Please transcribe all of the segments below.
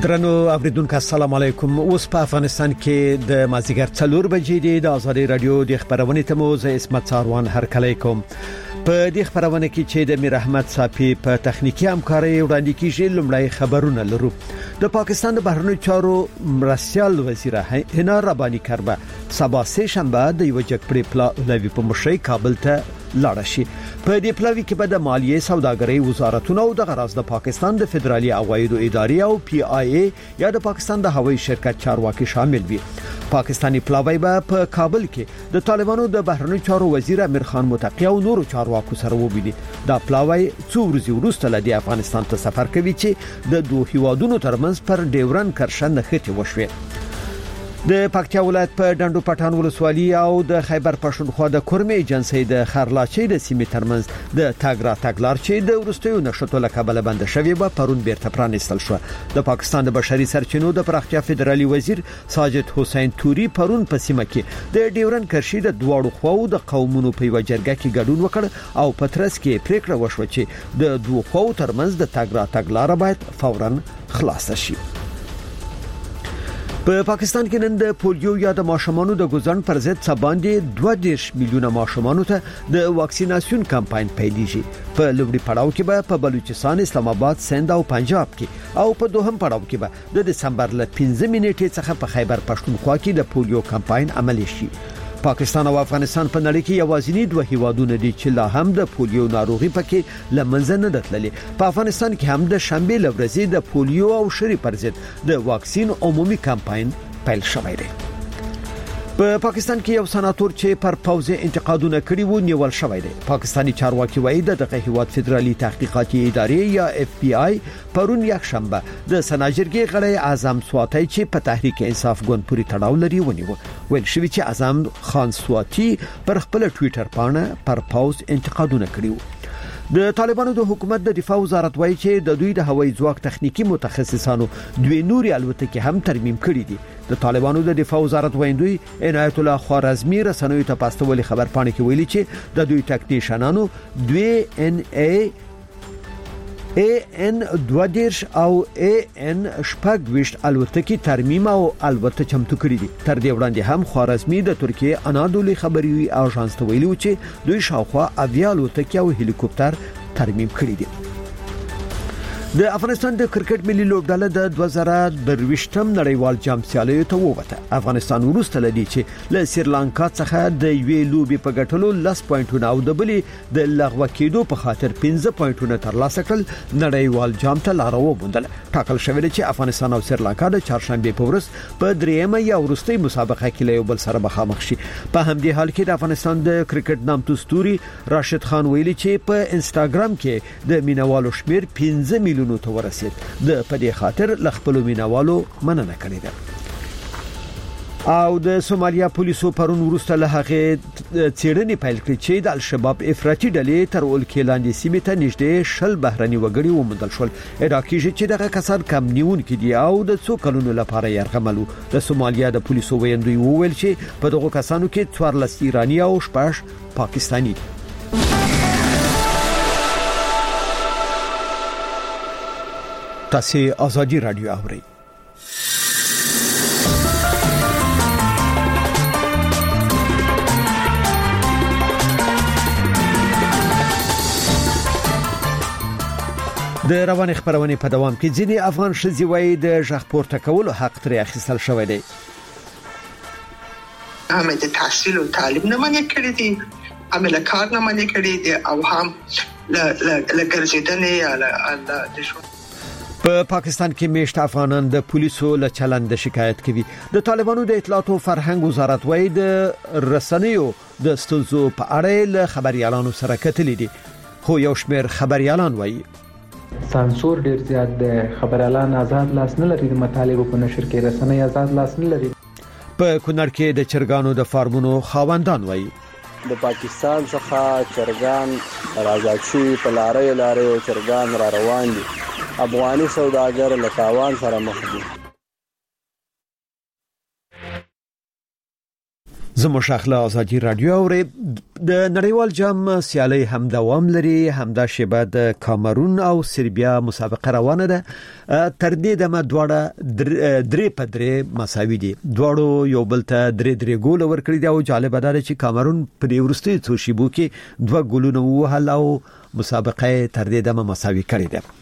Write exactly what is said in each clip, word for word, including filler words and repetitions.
درنو اوریدونکو السلام علیکم. اوس په افغانستان کې د مازیګر څلور بجې دی. د ازادي رادیو د خبرونه ته مو زه اسمت ساروان هرکلی کوم. په دې خبرونه کې چې د میر احمد صافي په تخنیکی همکاري وړاندې کیږي. لومړی خبرونه لرو. د پاکستان د بهرنیو چارو مرستیال وزیر هنا رباني کربه سبا سه شنبه د یو جګپړې پلاوی په مشرۍ کابل ته لاړ شي. په دې پلاوی کې به د مالیې سوداګرۍ وزارتونه او د غراز د پاکستان د فدرالي عوایدو ادارې او پی آی ای یا د پاکستان د هوایي شرکت چارواکي شامل وي. پاکستانی پلاوی به په کابل کې د طالبانو د بهرنیو چارو وزیر امیر خان متقی او نورو چارواکو سره وبیني. دا پلاوی څو ورځې وروسته له افغانستان ته سفر کوي چې د دوه هیوادونو ترمنځ پر ډیورن کرښه نښتې وشوه. د پکتیا ولایت په ډنډو پټان ولسوالۍ او د خیبر پښتونخوا د کورمې ایجنسۍ د خرلاچۍ د سیمې ترمنځ د تاګرا تاګلار چې د ورستیو نشټو له کبله بند شوی به پرون بیرته پرانیستل شو. د پاکستان د بشري سرچینو د پراختیا فدرالي وزیر ساجد حسین توري پرون په سیمه کې د ډیورن کرښې د دواړو خواو د قومونو په وجرګه کې ګډون وکړ او په ترڅ کې پریکړه وشوه چې د دوه خواو ترمنځ د تاګرا تاګلار باید فوراً خلاص شي. په پاکستان کې نن د پولیو یا د ماشومانو د ګوزن پر ضد سباندې دوه دېرش میلیونه ماشومانو ته د واکسیناسیون کمپاین پیلېږي. په لومړي پړاو کې به په بلوچستان، اسلام آباد، سند او پنجاب کې او په دوهم پړاو کې به د دسمبر ل پنځه نیټې څخه په خیبر پښتونخوا کې د پولیو کمپاین عملي شي. پاکستان او افغانستان په نړۍ کې یوازینی دوه هیوادونه دي چې لا هم د پولیو ناروغي پکې لمنځه نه دتللې. په افغانستان کې هم د شنبه لورځي د پولیو او شری پر ضد د واکسین عمومي کمپاین پیل شوی دی. په پاکستان کې یو سناتور چې پر پوز انتقادونه کړي وو نیول شوی دی. پاکستانی چارواکي وایي د دغه هیواد فدرالي تحقیقاتي ادارې یا اف بی آی پرون یک شنبه د سناجرګي غړی اعظم سواتی چې په تحریک انصاف ګوند پوری تړاو لري ونیو. ویل شوی چې اعظم خان سواتی پر خپل ټوئیټر باندې پر پوز انتقادونه کړي وو. د طالبانو د حکومت د دفاع وزارت وایي چې د دوی د هوایي ځواک تخنیکی متخصصانو دوی نوري الوتکې هم ترمیم کړې دي. د طالبانو د دفاع وزارت وایندوی عنایت الله خوارزمی رسنوي ته پاستولي خبر پاڼه کې ویلي چې د دوی ټکنیشنانو دوی ان ای ای ان دوه دیرش او ای ان شپږ ویشت الوتکې ترمیم او الوت چمتو کړې دي. تر دې وړاندې هم خوارزمی د ترکیه انادولي خبري اژانس ته ویلي چې دوی شاوخوا اویا الوتکې او هلیکوپټر ترمیم کړي دي. د افغانستان د کرکټ ملي لوبډله د دوه زره درویشتم نړیوال جام سیالیو ته ووته. افغانستان وروسته لدی چې له سریلانکا څخه د یوې لوبي په ګټلو لس پوینټونه او د بلې د لغوه کېدو په خاطر پنځه پوینټونه ترلاسه کړل نړیوال جام ته لار وموندل. ټاکل شوی چې افغانستان او سریلانکا د چهارشنبه په ورځ په دریمه یا وروستۍ مسابقه کې له یو بل سره مخامخ شي. په همدې حال کې د افغانستان د کرکټ نامتو ستوري راشد خان ویلي چې په انستګرام کې د مینوالو شمیر پنځه میلیونه نو ته ورسید. د پدې خاطر لخپلو مینوالو مننه کړې ده. او د سومالیا پولیسو پرون وروسته له هغه څېړنې پیل کړې چې د الشباب افراطي ډلې تر ولکې لاندې سیمې ته نږدې شل بهرني وګړي وموندل شول. ادعا کیږي چې دغه کسان کم نیونکي دي او د څو کلونو لپاره یرغملو. د سومالیا د پولیسو ویندوی وویل چې په دغه کسانو کې څوارلس ایرانی او شپږ پاکستانی دي. تاسو ازادي رادیو اورئ. د روان خبرونه په دوام کې ځینې افغان ښځې وایي د ژغ پورته کولو حق ترې اخیستل شوی دی. هم د تحصیل او تعلیم نه منع کړی دي، هم له کار نه منع کړی دي او هم له ګرځېدنې یا د ژوند. په پاکستان کې میشت افغانان د پولیسو له چلند شکایت کوي. د طالبانو د اطلاعات او فرهنګ وزارت وایي د رسنیو د ستونزو په اړه له خبريالانو سره کتلې دي. خو یو شمېر خبريالان وایي سانسور ډیر زیات د خبريالان آزاد لاس نه لري، د مطالبه په نشر کې رسنۍ آزاد لاس نه لري. په کونړ کې د چرګانو د فارمونو خاوندان وایي د پاکستان څخه چرګان راځي چې په لارې لارې چرګان را روان دي. افغاني سوداګر له تاوان سره مخ دي. زموږ شاخله ازادي رادیو اوري د نړیوال جام سیالي هم دوام لري. همدا شیبه د کامرون او سربیا مسابقه روانه ده. تر دې دمه دواړه درې په درې مساوي دي. دواړو یو بل ته درې درې ګول ورکړي دي او جالب ده چې کامرون په ورستي څو شیبو کې دوه ګولونه وهل او مسابقه تر دې دمه مساوي کړې ده.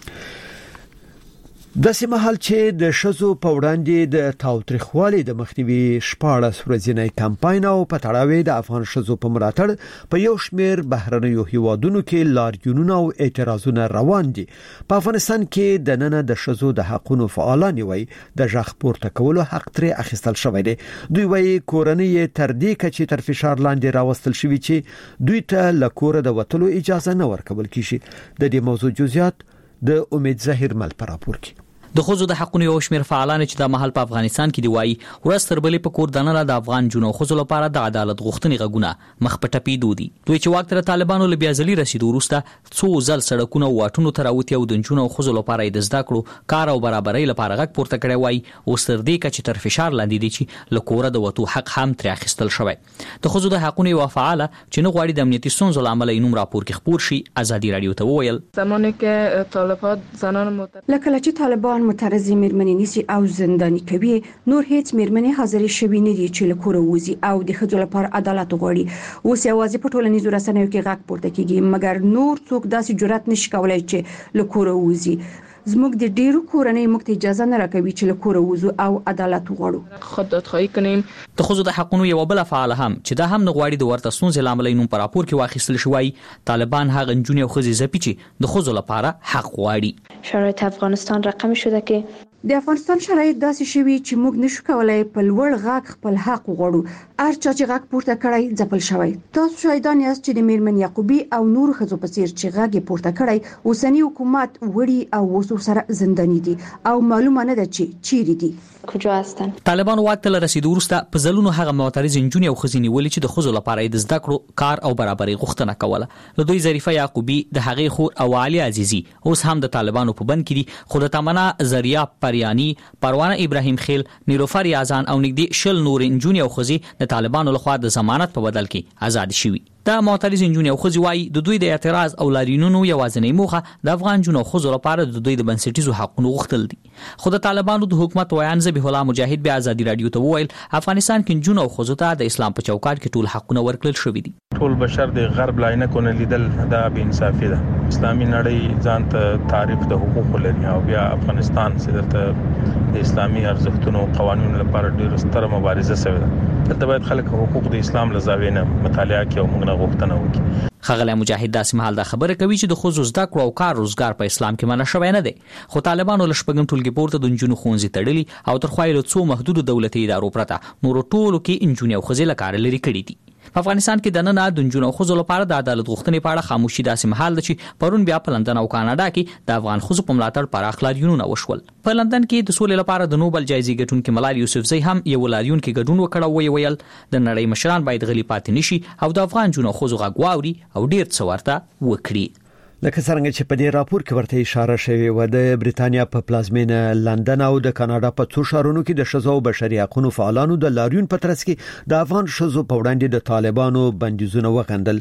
د سیمهال چې د شزو په وړاندې د تاوتریخوالي د مخنیوي شپاړس ورځې کمپاین او په تړاو د افغان شزو په ملاتړ په یو شمیر بهرنیو هیوادونو کې لاریونونه او اعتراضونه روان دي. په افغانستان کې د نن د شزو د حقوقو فعالان وي د ژغ پورته کولو حق ترې اخیستل شوی دی. دوی وایي کورنۍ تر دې کچې تر فشار لاندې راوستل شوی چې دوی ته له کور د وټلو اجازه نه ورکول کیږي. د دې موضوع جزئیات د امید زهیر مل پر راپور کې. د خوځو د حقوقو یو شمېر فعالان چې د محل په افغانستان کې دی وایي ورځ تر بلې په کور دننه د افغان جنو خوځو لپاره د عدالت غوښتنې غږونه مخ په ټپي دودي. دوی چې واک تر طالبانو له بیازلي رسیدو وروسته څو ځل سړکونه او واټونو ته راوتي او د جنو خوځو لپاره د زده کړو کار او برابرۍ لپاره غږ پورته کړی وایي اوس تر دې چې تر فشار لاندې دي چې له کوره د وټو حق هم تر اخیستل شوی. د خوځو د حقوقو یو فعال چې نه غواړي د امنیتي ستونزو لامل یې نوم راپور کې خپور شي ازادي رادیو ته وویل زمانی که طالبان زنان متر لکه چې طالبان مترجم میرمنې نیسي او زنداني کوي نور هیڅ میرمنې حاضر شوي نه دي چې له کور وځي او د ښځو لپاره عدالت غواړي. اوس یوازې په ټولنیزو رسنیو کې غږ پورته کیږي مګر نور څوک داسې جرأت نشي کولای چې له کور وځي. زموږ د ډیرو کورنۍ موږ ته اجازه نه راکوي چې له کور وځو او عدالت وغواړو. خود دادخواهی کنیم. د خوځو د حقوقو یو بل فعال هم چې دا هم نه غواړي د ورته ستونزې لامل نوم په راپور کې واخیستل شوی. طالبان هغه نجونې او ښځې زپي چې د خوځو لپاره حق غواړي. شرایط افغانستان رقم شده که د افغانستان شرایط داسې شوي چې موږ نشو کولای په لوړ غږ خپل حق وغواړو. هر چا چې غږ پورته کړی ځپل شوی. تاسو شاهدان یاست چې د میرمن یعقوبی او نور ښځو په څیر چې غږ پورته کړی اوسنی حکومت وړي او وسو سره زنداني دي او معلومه نه ده چې چیرې دي کجا هستن. طالبان واک ته رسیدو وروسته په ځلونو هغه معترض نجونې او ښځې نیولې چې د ښځو لپاره د زده کړو کار او برابرۍ غوښتنه کوله. له دوی ظریفه یعقوبی د هغې خور او علي عزیزي اوس هم د طالبانو په بند کې دي خو د تمنا زریا پریانی پروانه ابراهیم خیل نیلوفر یازان او نږدې شل نور نجونې او ښځې د طالبانو لخوا د ضمانت په بدل کې آزاد شوي. دا معترض نجونې او ښځې وایي د دوی د اعتراض او لاریونونو یوازینۍ موخه د افغان جنو او ښځو لپاره د دوی د بنسټیزو حقوقو غوښتل دي. خو د طالبانو د حکومت ویان ذبیح الله مجاهد بیا ازادي رادیو ته وویل افغانستان کې جنو او ښځو ته د اسلام په چوکاټ کې ټول حقونه ورکړل شوي دي. ټول بشر د غرب لاینه کو نه لیدل دا بې انصافي ده. اسلامي نړۍ ځان ته تعریف د حقوقو لري او بیا افغانستان سره د اسلامي ارزښتونو او قوانینو لپاره ډېر ستره مبارزه شوې ده. دلته باید خلک حقوق د اسلام له زاویې نه مطالعه کوي او موږ نه غوښتنه وکړي. خغلی مجاهد داسې مهال دا خبره کوي چې د ښځو زده کړو او کار روزګار په اسلام کې منع شوی نه دی. خو طالبانو له شپږم ټولګي پورته د نجونو ښوونځي تړلي او تر خوا یې له څو محدودو دولتي ادارو پرته نورو ټولو کې نجونې او ښځې له کاره لرې کړي دي. په افغانستان کې د نن د نجونو او ښځو لپاره د عدالت غوښتنې په اړه خاموشي داسې مهال ده چې پرون بیا په لندن او کاناډا کې د افغان ښځو په ملاتړ پراخ لاریونونه وشول. په لندن کې د سولې لپاره د نوبل جایزې ګټونکي ملال یوسفزۍ هم یو لاریون کې ګډون وکړ او ویل د نړۍ مشران باید غلي پاتې نشي او د افغان جنو او ښځو غږ واوري او ډیر څه ورته وکړي. لکه څنګه چې په دې راپور کې ورته اشاره شوی و د بریتانیا په پلازمینه لندن او د کاناډا په څو ښارونو کې د ښځو او بشري حقوقو فعالانو د لاریون په ترڅ کې د افغان ښځو په وړاندې د طالبانو بندیزونه وغندل.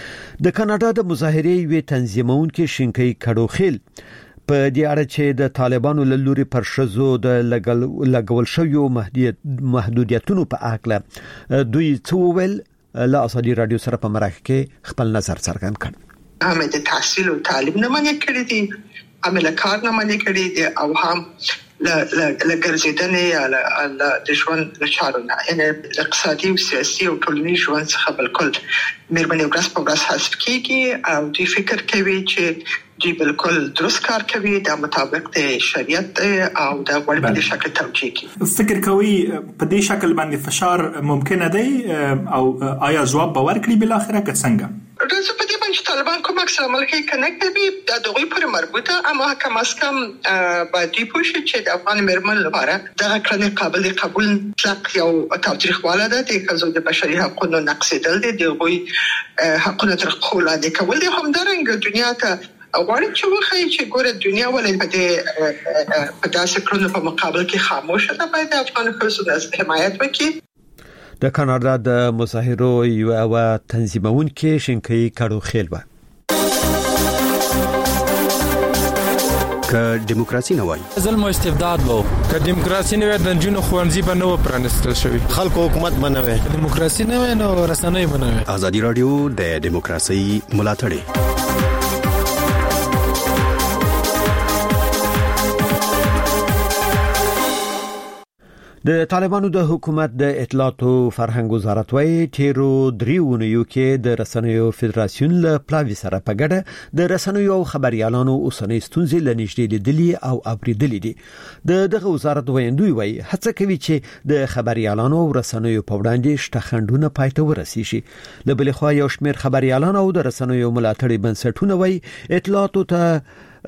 د کاناډا د مظاهرې وی تنظیمونکو شینکي کډوخیل په دې اړه چې د طالبانو له لوري پر ښځو د لګول شویو محدودیتونو په اړه دوی څه ویل له ازادي رادیو سره په مرکه کې خپل نظر څرګند کړ. هم د تحصیل او تعلیم نه منع کړی دي عمل کار نه منع کړی دي او هم ل ګرځیدنې یا د ژوند له چارو نه یعنی اقتصادي او سیاسي او ټولنیز ژوند څخه بالکل مېرمنې ورځ په ورځ حذف کیږي او دوی فکر کوي چې دوی بالکل درست کار کوي د مطابق د شریعت او د غوړ په شکل توجیه کوي. فکر کوي په دې شکل باندې فشار ممکن دی او آیا جواب به ورکړي بل اخره که څنګه؟ راځي په دې باندې طالبان کوم عکس عمل کوي کنه کوي د دغه پر مربوطه اما کم از کم باید پوښي چې د افغان مېرمن لپاره دغه کړنې قابل قبول تلق یو تاریخواله ده د کزو د بشري حقوقو نقض دل دي د غوي حقوقو تر خلا د کول دي هم درنګ دنیا ته غواړي چې وخی چې ګوره دنیا ولې په دې په داسې کړنو په مقابل کې خاموشه ده باید افغان ښځو د حمایت وکړي. د کاناډا د مظاهرو یو تنظیمونکو شینکي کړو خیل و که دیموکراسي نه وای ظلم او استبداد وو که دیموکراسي نه وای د جنونو خوانزي به نو پرانستل شوی خلکو حکومت بنوي دیموکراسي نه وای نو رسنۍ بنوي ازادي رادیو د دیموکراسي ملاتړ د طالبانو د حکومت د اطلاعات او فرهنګ وزارت وايي تیرو دریو نیو کې د رسنیو فدراسیون له پلاوی سره په ګډه د رسنیو او خبريالانو اوسنۍ ستونزې لنیشتې لیدلې او اوریدلې دي. د دغه وزارت ویندوی وايي هڅه کوي چې د خبريالانو او رسنیو په وړاندې شتخندونه پاتې ورسي شي. له بل خوا یو شمېر خبريالانو او د رسنیو ملاتړي بنسټونه وايي اطلاعات ته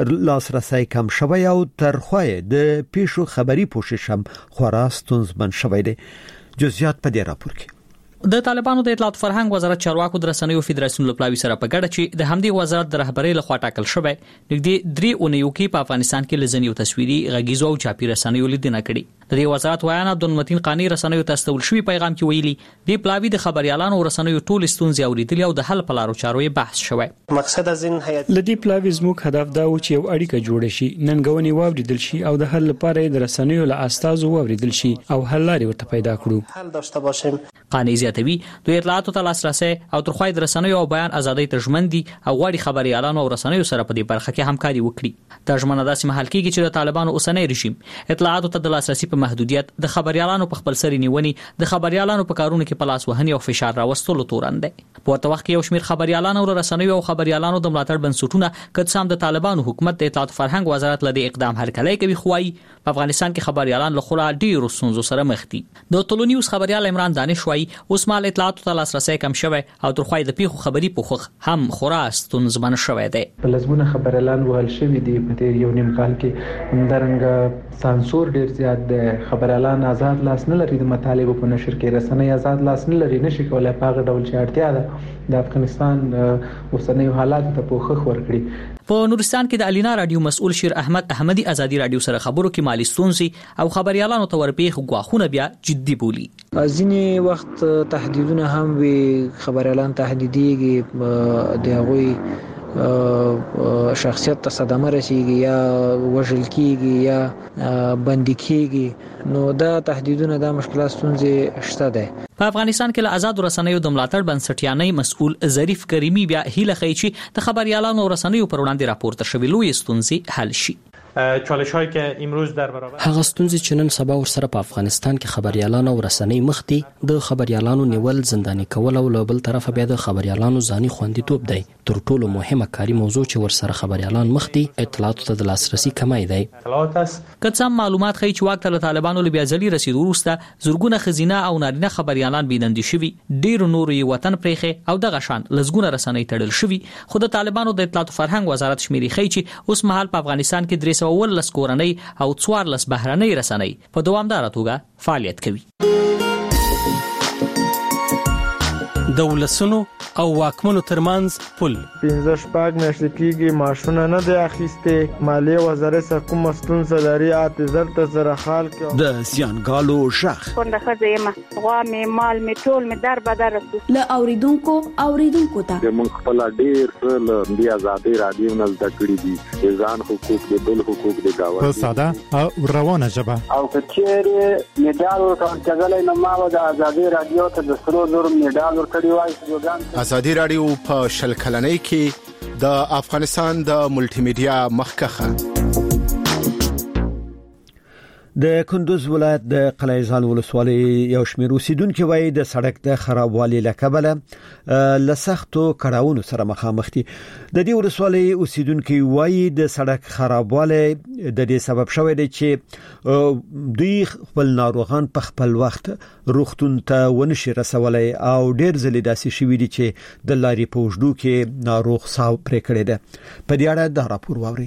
لاسرسي کم شوی او ترخوی د پیښو خبري پوښښ هم خورا ستونزمن شوی دی. جزئیات په دې راپور کې د طالبانو د اطلاعات فرهنګ وزارت چارواکو د رسنیو فدراسیون لپلاوی سره په ګډه چې د همدې وزارت د رهبرۍ لخوا ټاکل شوی نږدې درې اونیو کې په افغانستان کې لزنیو تصویري غږیزو او چاپی رسنیو لیدنه کړې. د دې وزارت وایي عبدالمتین قانی رسنیو ته استول شوی پیغام کې ویلي د پلاوی د خبريالانو او رسنیو ټول ستونزې اوریدلې او د حل په لارو چارو بحث شوی. مقصد از این هیئت لدی پلاوی زموږ هدف دا و چې یو اړیکه جوړ شي، ننګونې واوریدل شي او د حل لپاره د رسنیو له استازو واوریدل شي او حل لارې ورته پیدا کړو. حل داشته باشیم. قانی زیاتوي د اطلاعاتو ته لاسرسي او ترخوی د رسنیو او بیان ازادۍ ترجمن دي او غواړي خبريالانو او رسنیو سره په دې برخه کې همکاري وکړي. ترجمنه داسې محل کېږي چې د طالبانو اوسنۍ رژیم اطلاعاتو ته د لاسرسي په محدودیت د خبريالانو په خپل سری نیونې د خبريالانو په کارونو کې پلاس وهنی او فشار راوستلو تورن دي. په ورته وخت کې یو شمېر خبريالانو او رسنیو او خبريالانو د ملاتړ بنسټونه کڅ هم د طالبانو حکومت د اطلاعات فرهنګ وزارت لدی اقدام هرکلی کوي خوای په افغانستان کې خبريالان له خورا ډیرو ستونزو سره مخ دي. د ټولو نیوز خبريال عمران دانش وایي اوس مال اطلاعاتو ته لاسرسي کم شوی او ترخوی د پیښو خبري پوښښ هم خورا ستونزمن شوی دی. په لزمونه خبريالان وهل شوی دي په تیر یو نیم کال کې همدارنګه سانسور ډیر زیات دی. خبريالان آزاد لاس نه لري د مطالبه په نشر کې، رسنۍ آزاد لاس نه لري، نشي کولای په هغه ډول چې اړتیا ده د افغانستان اوسنۍ حالات ته پوښښ ورکړي. په نورستان کې د الینا رادیو مسؤل شیر احمد احمدی ازادي رادیو سره خبرو کې مالی ستونزې او خبريالانو ته ورپېښ غواخونه بیا جدي بولی. ځینې وخت تهدیدونه هم وي، خبريالان تهدیديږي، د هغوی شخصیت ته صدمه رسیږي یا وژل کیږي یا بندي کیږي، نو دا تهدیدونه دا مشکلات ستونزې شته ده. په افغانستان کې له آزاد رسنیو د ملاتړ بنسټیانۍ مسؤل ظریف کریمی بیا هیله کوي چې د خبريالانو او رسنیو پر وړاندې راپورته شوی لوی ستونزې حل شي. چالش‌هایی که امروز در برابر هغه ستونزې چې نن سبا ورسره په افغانستان کې خبريالان او رسنۍ مخ دي، د خبريالانو نیول، زنداني کول او له بل طرفه بیا د خبريالانو ځاني خوندیتوب دی. تر ټولو مهمه کاری موضوع چې ورسره خبريالان مخ دي اطلاعاتو ته د لاسرسي کمای دی. که معلومات خي چې وخت له طالبانو له بیا ځلې رسیدو وروسته زورګونه خزینه او نارینه خبريالان بيدندي شوي، ډیر نور یې وطن پرېخه او دغه شان لزګونه رسنۍ تړل شوي. خو د طالبانو د اطلاعات فرهنګ وزارت شمیري خي چې اوس مهال په افغانستان کې درې سوه ولس کورنۍ او څوارلس بهرنۍ رسنۍ په دوامدار توګه فعالیت کوي. د ولسونو او واکمنو ترمنځ پل پنځه شپږ میاشتې کېږي ماشونه نه دی اخیستې، مالیې وزارت سره کومه ستونزه لري، اعتذار ته سره حال کوي. د زیانګالو شخ پنده ښځه یم، غوا مې مال مې ټول مې در بدر رسو له اوریدونکو اوریدونکو ته موږ خپل ډیر څه له دې آزادۍ رادیو نه زده کړي دي، ځان حقوق دي، بل حقوق دي گاوه په ساده او روانه ژبه. او کچېره میډال ورکړل نو ما د آزادۍ رادیو ته د سرو زر میډال ورکړی وای. ازادي رادیو په شل کلنۍ کې د افغانستان د ملټي میډیا مخکخه. د کندوز ولایت د قلعه‌زال ولسوالۍ یو شمېر اوسیدونکو وایي د سړک د خرابوالي له کبله له سختو کړاوونو سره مخامخ دي. د دې ولسوالۍ اوسیدونکو وایي د سړک خرابوالی د دې سبب شوی دی چې دوی خپل ناروغان په خپل وخت روغتون ته ونشي رسولای او ډېر ځلې داسې شوي دي چې د لارې په اوږدو کې ناروغ ساه پرې کړې ده. په دې اړه دا راپور واورئ.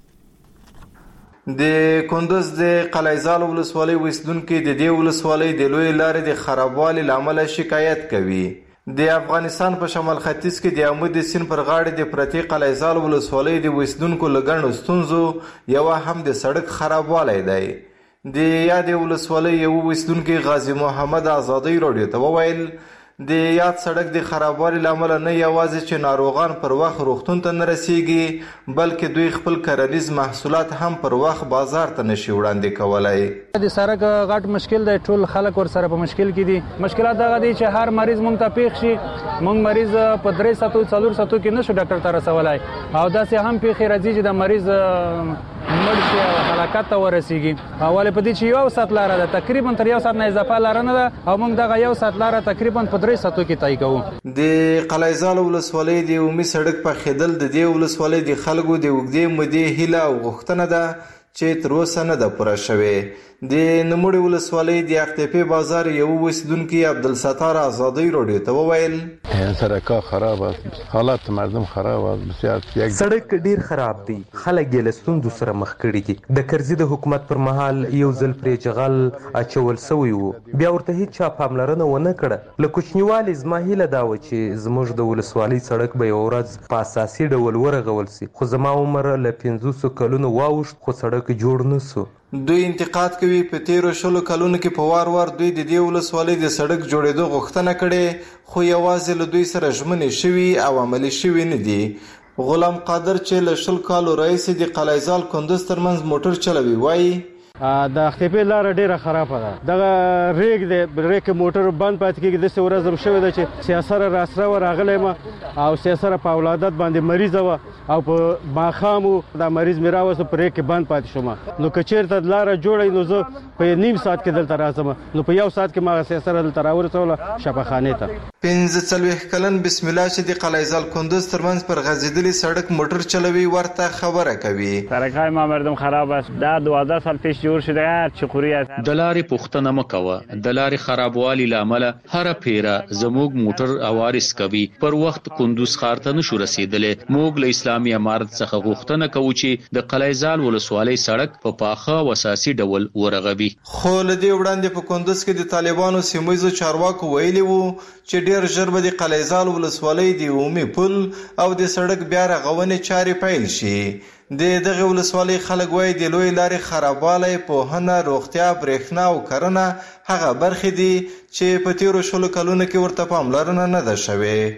د کندوز د قلعه‌زال ولسوالۍ اوسیدونکو د دې ولسوالۍ د لوی لارې د خرابوالي لامل شکایت کوي. د افغانستان په شمال ختیځ کې د عمود سیند پر غاړه د پرتی قلعه‌زال ولسوالۍ د اوسیدونکو لګڼو ستونزو یو هم د سړک خرابوالی دی. د یاد ولسوالۍ یو وسلونکي غازی محمد ازادي رادیو ته وویل د یاد سړک د خرابوالي لامل نه یوازې چې ناروغان پر وخت روغتون ته نه رسیږي بلکې دوی خپل کرنیز محصولات هم پر وخت بازار ته نشي وړاندې کولای. د سړک غټ مشکل دی، ټول خلک ور سره په مشکل کې دي. مشکلات دغه دي چې هر مریض مونږ ته پیښ شي، مونږ مریض په درې ساتو څلور ساتو کې نشو ډاکټر ته رسولای، او داسې هم پیښې راځي چې د مریض مړ شي او هلاکت ته ورسیږي. اول په دې چې یو ساعت لاره ده، تقریبا تر یو ساعت نه اضافه لاره نه ده، او موږ دغه یو ساعت لاره تقریبا په درې ساعتو کې طی کوو. د قلعهزال ولسوالۍ د عمومي سړک په خېدل د دې ولسوالۍ د خلکو د اوږدې مودې هیله او غوښتنه ده چې تر اوسه نه ده پوره شوې. د نوموړې ولسوالۍ د اختیپې بازار یو اوسیدونکي عبدالستار آزادی رادیو ته وویل سړکا خراب است، حالات مردم خراب است، بسیار یک سړک ډیر خراب دی، خلک یې له ستونزو سره مخ کړي دي. د کرزي د حکومت پر مهال یو ځل پرې جغل اچول سوی وو، بیا ورته هیڅ چا پاملرنه ونه کړه. له کوچنیوالي زما هیله دا وه چې زموږ د ولسوالۍ سړک به یوه ورځ په اساسي ډول ورغول سي، خو زما عمر له پنځوسو کلونو واوښت خو سړک جوړ نه سو. دوی انتقاد کوي په تیرو شلو کلونو کې په وار وار دوی د دې ولسوالۍ د سړک جوړېدو غوښتنه کړې، خو یوازې له دوی سره ژمنې شوي او عملي شوي نه دي. غلام قادر چې له شل کالو راهیسې د قلعهزال کندوز ترمنځ موټر چلوي وایي د اختیپې لاره ډیره خرابه ده. دغه ریګ دی، ریګ موټر بند پاتې کېږي. داسې ورځ هم شوې ده چې سیاسره راسره وه راغلی یم او سیاسره په اولادت باندې مریضه وه او په ماښام دا مریض مې راوسته په ریګ کې بند پاتې شوم. نو که چېرته لاره جوړه نو زه په نیم ساعت کې دلته راځم، نو په یو ساعت کې ما هغه سیاسره دلته راورسوله شفاخانې ته. پنځه څلوېښت کلن بسم الله چې د قلعهزال کندوز ترمنځ پر غځېدلي سړک موټر چلوي ورته خبره کوي. سړکهای ما مردم خراب است. دا دوازده سال پیش جوړ شده هر چی قوری است. د لارې پوښتنه مه کوه. د لارې خرابوالي له امله هره پیره زموږ موټر اوارس کوي. پر وخت کندوز ښار ته نشو رسېدلی. موږ له اسلامي امارت څخه غوښتنه کوو چې د قلعهزال ولسوالۍ سړک په پاخه او اساسي ډول ورغوي. خو له دې وړاندې په کندوز کې د طالبانو سیمه چارواکو ویلي وو چې ډېر ژر به د قلعهزال ولسوالۍ د عمومي پل او د سړک بیا رغونې چارې پیل شي. د دغه ولسوالۍ خلک وایي د لوی لارې خرابوالی، پوهنه، روغتیا، برېښنا او کرنه هغه برخې دي چې په تیرو شلو کلونو کې ورته پاملرنه نه ده شوې.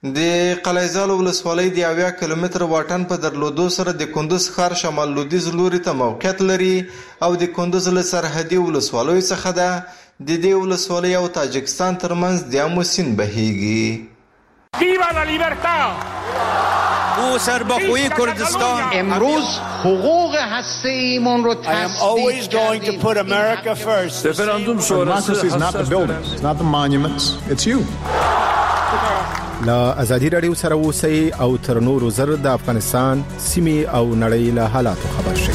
د قلعهزال ولسوالۍ د اویا کیلومتر واټن په درلودو سره د کندوز ښار شمال لویدیځ لوري ته موقعیت لري او د کندوز له سرحدي ولسوالیو څخه ده. د دې ولسوالۍ او تاجکستان ترمنځ د امو سیند بهیږي. ویوا لا لیبرتا او سربخوی کردستان امروز حقوق هسته‌ایمون رو تصدیق کردیم. Referendum sonrası is not the buildings, it's not the monuments, it's you. لا ازادي رادیو سره اوسئ او تر نورو زر د افغانستان سیمې او نړۍ له حالاتو خبر شئ.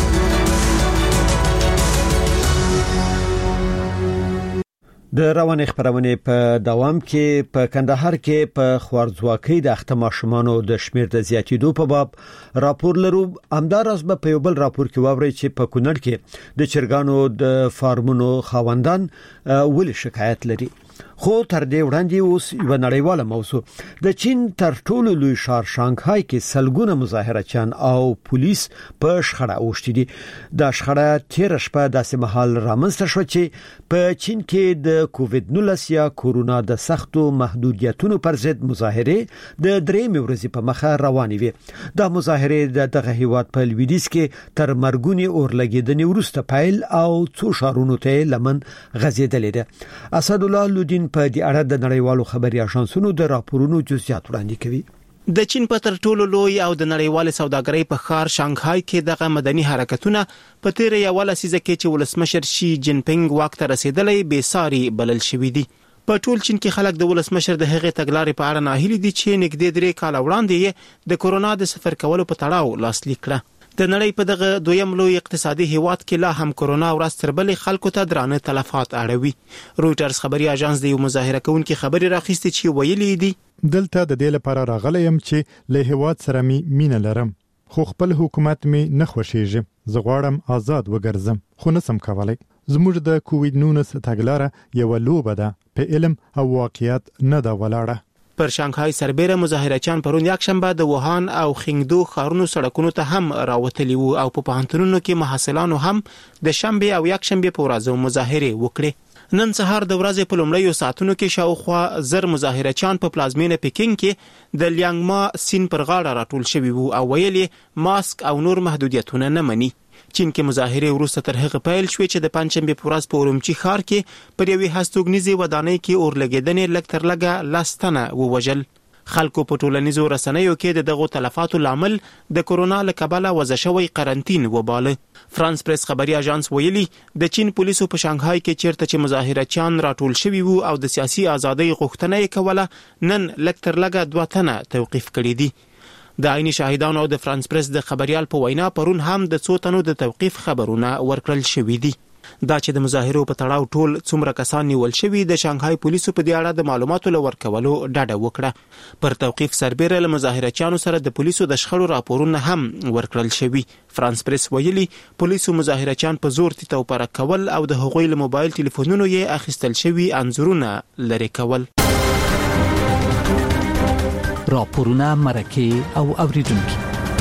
د رواني خبرونه په دوام کې په کندهار کې په خوارځواکۍ د اخته ماشومانو د شمیر د زیاتېدو په باب راپور لرو. همدارس به په یو بل راپور کې واوري چې په کونړ کې د چرګانو د فارمونو خاوندان ولې شکایت لري. خو تر دې وړاندې اوس یو نړیواله موضوع د چین تر ټولو لوی ښار شانګهای کې سلګونه مظاهرچیان او پولیس په شخړه اوښتي دي. دا شخړه تیر شپه داسې مهال رامنځته شو چې په چین کې د کووډ نولس یا کورونا د سختو محدودیتونو پر ضد مظاهره د درې ورځې په مخه روانې وي. دا مظاهره دغه هیواد په لویدیځ کې تر مرګونی اورلګیدنې وروسته پایل او څو شهرونو ته لمن غځېدلې ده. اسد الله لودین په دې اړه د نړیوالو خبري اژانسونو د راپورونو جزئیات وړاندې کوي. د چین په تر ټولو لوی او د نړیوال سوداګرۍ په ښار شانګهای کې دغه مدني حرکتونه په تیر یو لسیزه کې چې ولسمشر شي جین پینګ واک ته رسیدلې بې ساري بلل شوې دي. په ټول چین کې خلک د ولسمشر د هغې تګلارې په اړه ناهیلي دي چې نږدې درې کال وړاندې د کورونا د سفر کولو په تړاو لاسلیک کړه. د نړۍ په دغه دویم لوی اقتصادي هیواد کې لا هم کورونا ورځ تر بلې خلکو ته درانه تلفات اړوي. رويټرز خبري اژانس د یو مظاهره کوونکي خبري راخیستي چې ویلي دي دلته د دې لپاره راغلی يم چې له هیواد سره می مینه لرم، خو خپل حکومت می نه خوښیږي. زه غواړم آزاد وګرځم، خو نسم کولای. زموږ د کووډ نولس تګلاره یو لوبه ده، په علم او واقعیت نه دا ولاړه. پر شانګهای سربېره مظاهرچیان پرون یکشنبه د ووهان او خینګدو ښارونو سړکونو ته هم راوتلي وو او په پوهنتونونو کې محصلانو هم د شنبې او یکشنبې په ورځو مظاهرې وکړې. نن سهار د ورځې په لومړیو ساعتونو کې شاوخوا زر مظاهرچیان په پلازمینه پکین کې د لیانګما سین پر غاړه راټول شوي وو او ویل یې ماسک او نور محدودیتونه نه مني. چین کې مظاهرې وروسته تر هغه پیل شوې چې د پنځشنبې په ورځ په اورمچي ښار کې پر یوې هستوګنیزې ودانۍ کې اور لګېدنې لږ تر لږه لس تنه ووژل. خلکو په ټولنیزو رسنیو کې د دغو تلفاتو لامل د کورونا له کبله وضع شوی قرنطین وباله. فرانس پریس خبري اژانس ویلي د چین پولیسو په شانګهای کې چیرته چې مظاهرچیان راټول شوي وو او د سیاسي ازادۍ غوښتنه یې کوله نن لږ تر لږه دوه تنه توقیف کړي دي. د عیني شاهدانو او د فرانس پریس د خبريال په وینا پرون هم د څو تنو د توقیف خبرونه ورکړل شوي دي. دا چې د مظاهرو په تړاو ټول څومره کسان نیول شوي د شانګهای پولیسو په دې اړه د معلوماتو لور کولو ډاډه وکړه. پر توقیف سربېره له مظاهرچیانو سره د پولیسو د شخړو راپورونه هم ورکړل شوي. فرانس پریس ویلي پولیسو مظاهرچیان په زور تیته وپره کول او د هغوی له موبایل ټلیفونونو یې اخیستل شوي انځورونه لرې کول. راپورونه مرکه او اوریدونکو.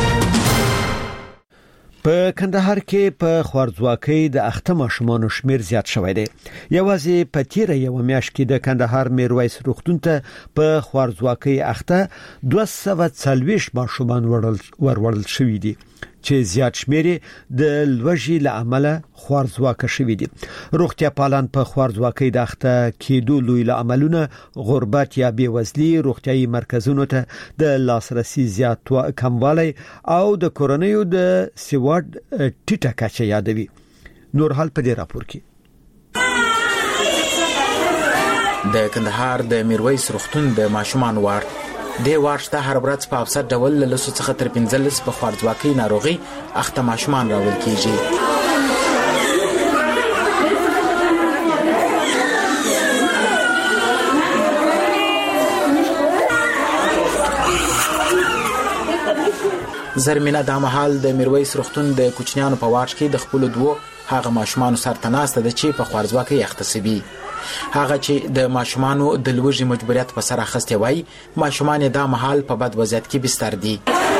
په کندهار کې په خوارځواکۍ د اخته ماشومانو شمیر زیات شوی دی. یوازې په تیره یو میاشت کې د کندهار میرویس روغتون ته په خوارځواکۍ اخته دوه سوه څلوېښت ماشومان وروړل شوي دي چې زیات شمیر د لوږې له امله خوارځواکه شوي دي. روغتیا پالان په خوارځواکۍ د اخته کېدو لوی عملونه غربت یا بېوزلي، روغتیايي مرکزونو ته د لاسرسي زیات کموالی او د کورونیو د سیواډ ټیټه کچه یادوي. نور حال په دې راپور کې. د کندهار د میرویس روغتون د ماشومان وارد د وارشته هر ورځ په افسر ډول له لسو څخه تر پنځلس په خوارځواکۍ ناروغي اخته ماشومان راوړل کیږي. زرمینه د مهال د میرویس روغتون د کوچنیانو په وارش کې د خپل دوه هغه ماشومان سره تناسته د چې په خوارځواکۍ اخته سوي. هغه چې د ماشومانو د لوږې مجبوریت په سر اخیستی وای، ماشومان د مهال په بد وضعیت کې بستر دي.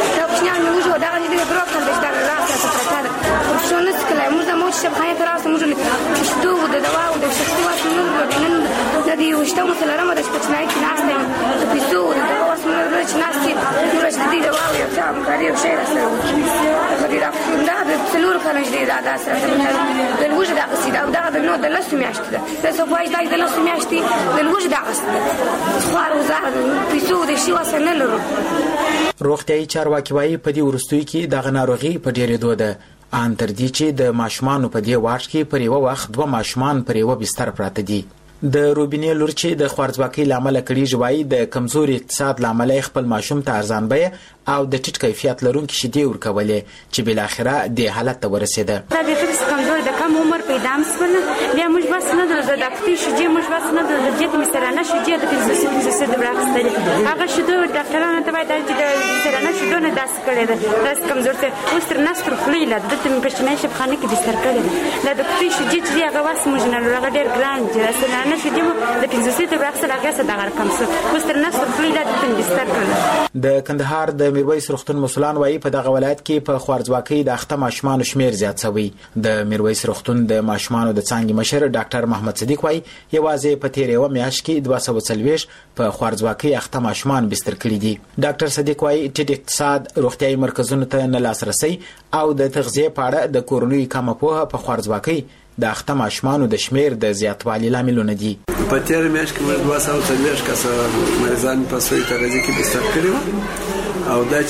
روغتیايي چارواکي وايي په دې وروستیو کې دغه ناروغي په ډېرېدو ده، ان تر دې چې د ماشومانو په دې وارډ کې پر یو وخت دوه ماشومان پر یو بستر پراته دي. د روبینې لور چې د خوارځواکۍ لامل کړي جوړي د کمزوري اقتصاد لامل خپل ماشوم ته ارزان بیه او د ټیټ کیفیت لرونکي شیدې ورکولې چې بل اخره د حالت ته ورسېده. دا د فکر کمزوري د کم عمر پیدا مسول بیا موږ بس نه د دکتې شیدې موږ بس نه د جدي مسرانه شیدې د فزیوثراپي د براکستري هغه شیدو ډاکټرانو ته باید د مسرانه شیدو نه داس کړي ده داس کمزورته اوستر نستر خلیله د تم پښتنه شپ خانه کې بستر کړي ده د دکتې شیدې چې هغه واس موږ نه لږ ډېر ګران دي مسرانه شیدې د فزیوثراپي د براکستري هغه څه دغه کم څه اوستر نستر خلیله د تم بستر کړي. د کندهار د میرویس روغتون مسولان وايي په دغه ولایت کې په خوارځواکۍ د اخته ماشومانو شمیر زیات شوی. د میرویس روغتون د ماشومانو د څانګې مشر ډاکټر محمد صدیق وايي یوازې په تیر یو میاشت کې دوه سوه څلوېښت په خوارځواکۍ اخته ماشومان بستر کړي دي. ډاکټر صدیق وايي ټیټ اقتصاد، روغتیايي مرکزونو ته نه لاسرسي او د تغذیه په اړه د کورنۍ کم پوهه په خوارځواکۍ د اخته ماشومانو د شمیر د زیاتوالي لاملونه دي. په تیر میاشت کې موږ دوه سوه څلوېښت کسه مریضان په سوی تغذیه کې بستر کړي وو او دا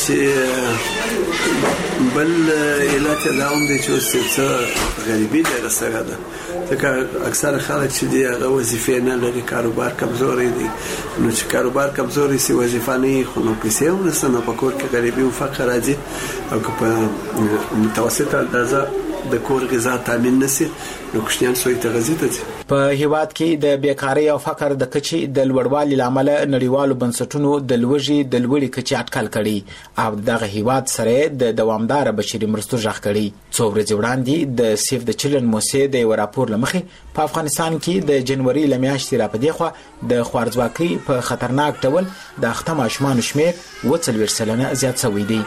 چې بل علت دا هم دی چې اوس څه غریبي ډېره سره ده ځکه اکثره خلک چې دي هغه وظیفې نه لري، کاروبار کمزوری دی. نو چې کاروبار کمزوری سي وظیفه نه وي خو نو پیسې هم نشته، نو په کور کې غریبي او فقر راځي او که په متوسطه اندازه د کور غذا تامین نشي نو کوچنیان سوی تغذیه ته ځي. په هیواد کې د بیکاری او فقر د کچې د لوړوالي لامل نړیوالو بنسټونو د لوږې د لوړې کچې اټکل کړي او دغه هیواد سره د دوامدار بشري مرستو ژغ کړي. څو ورځې وړاندې د سیف د چلن موسسې د یو راپور لمخې په افغانستان کې د جنوري لمیاشتې را پدې خو د خوارځواکۍ په خطرناک ډول د اخته ماشومان شمیر اووه څلوېښت سلنه زیات شوی دی.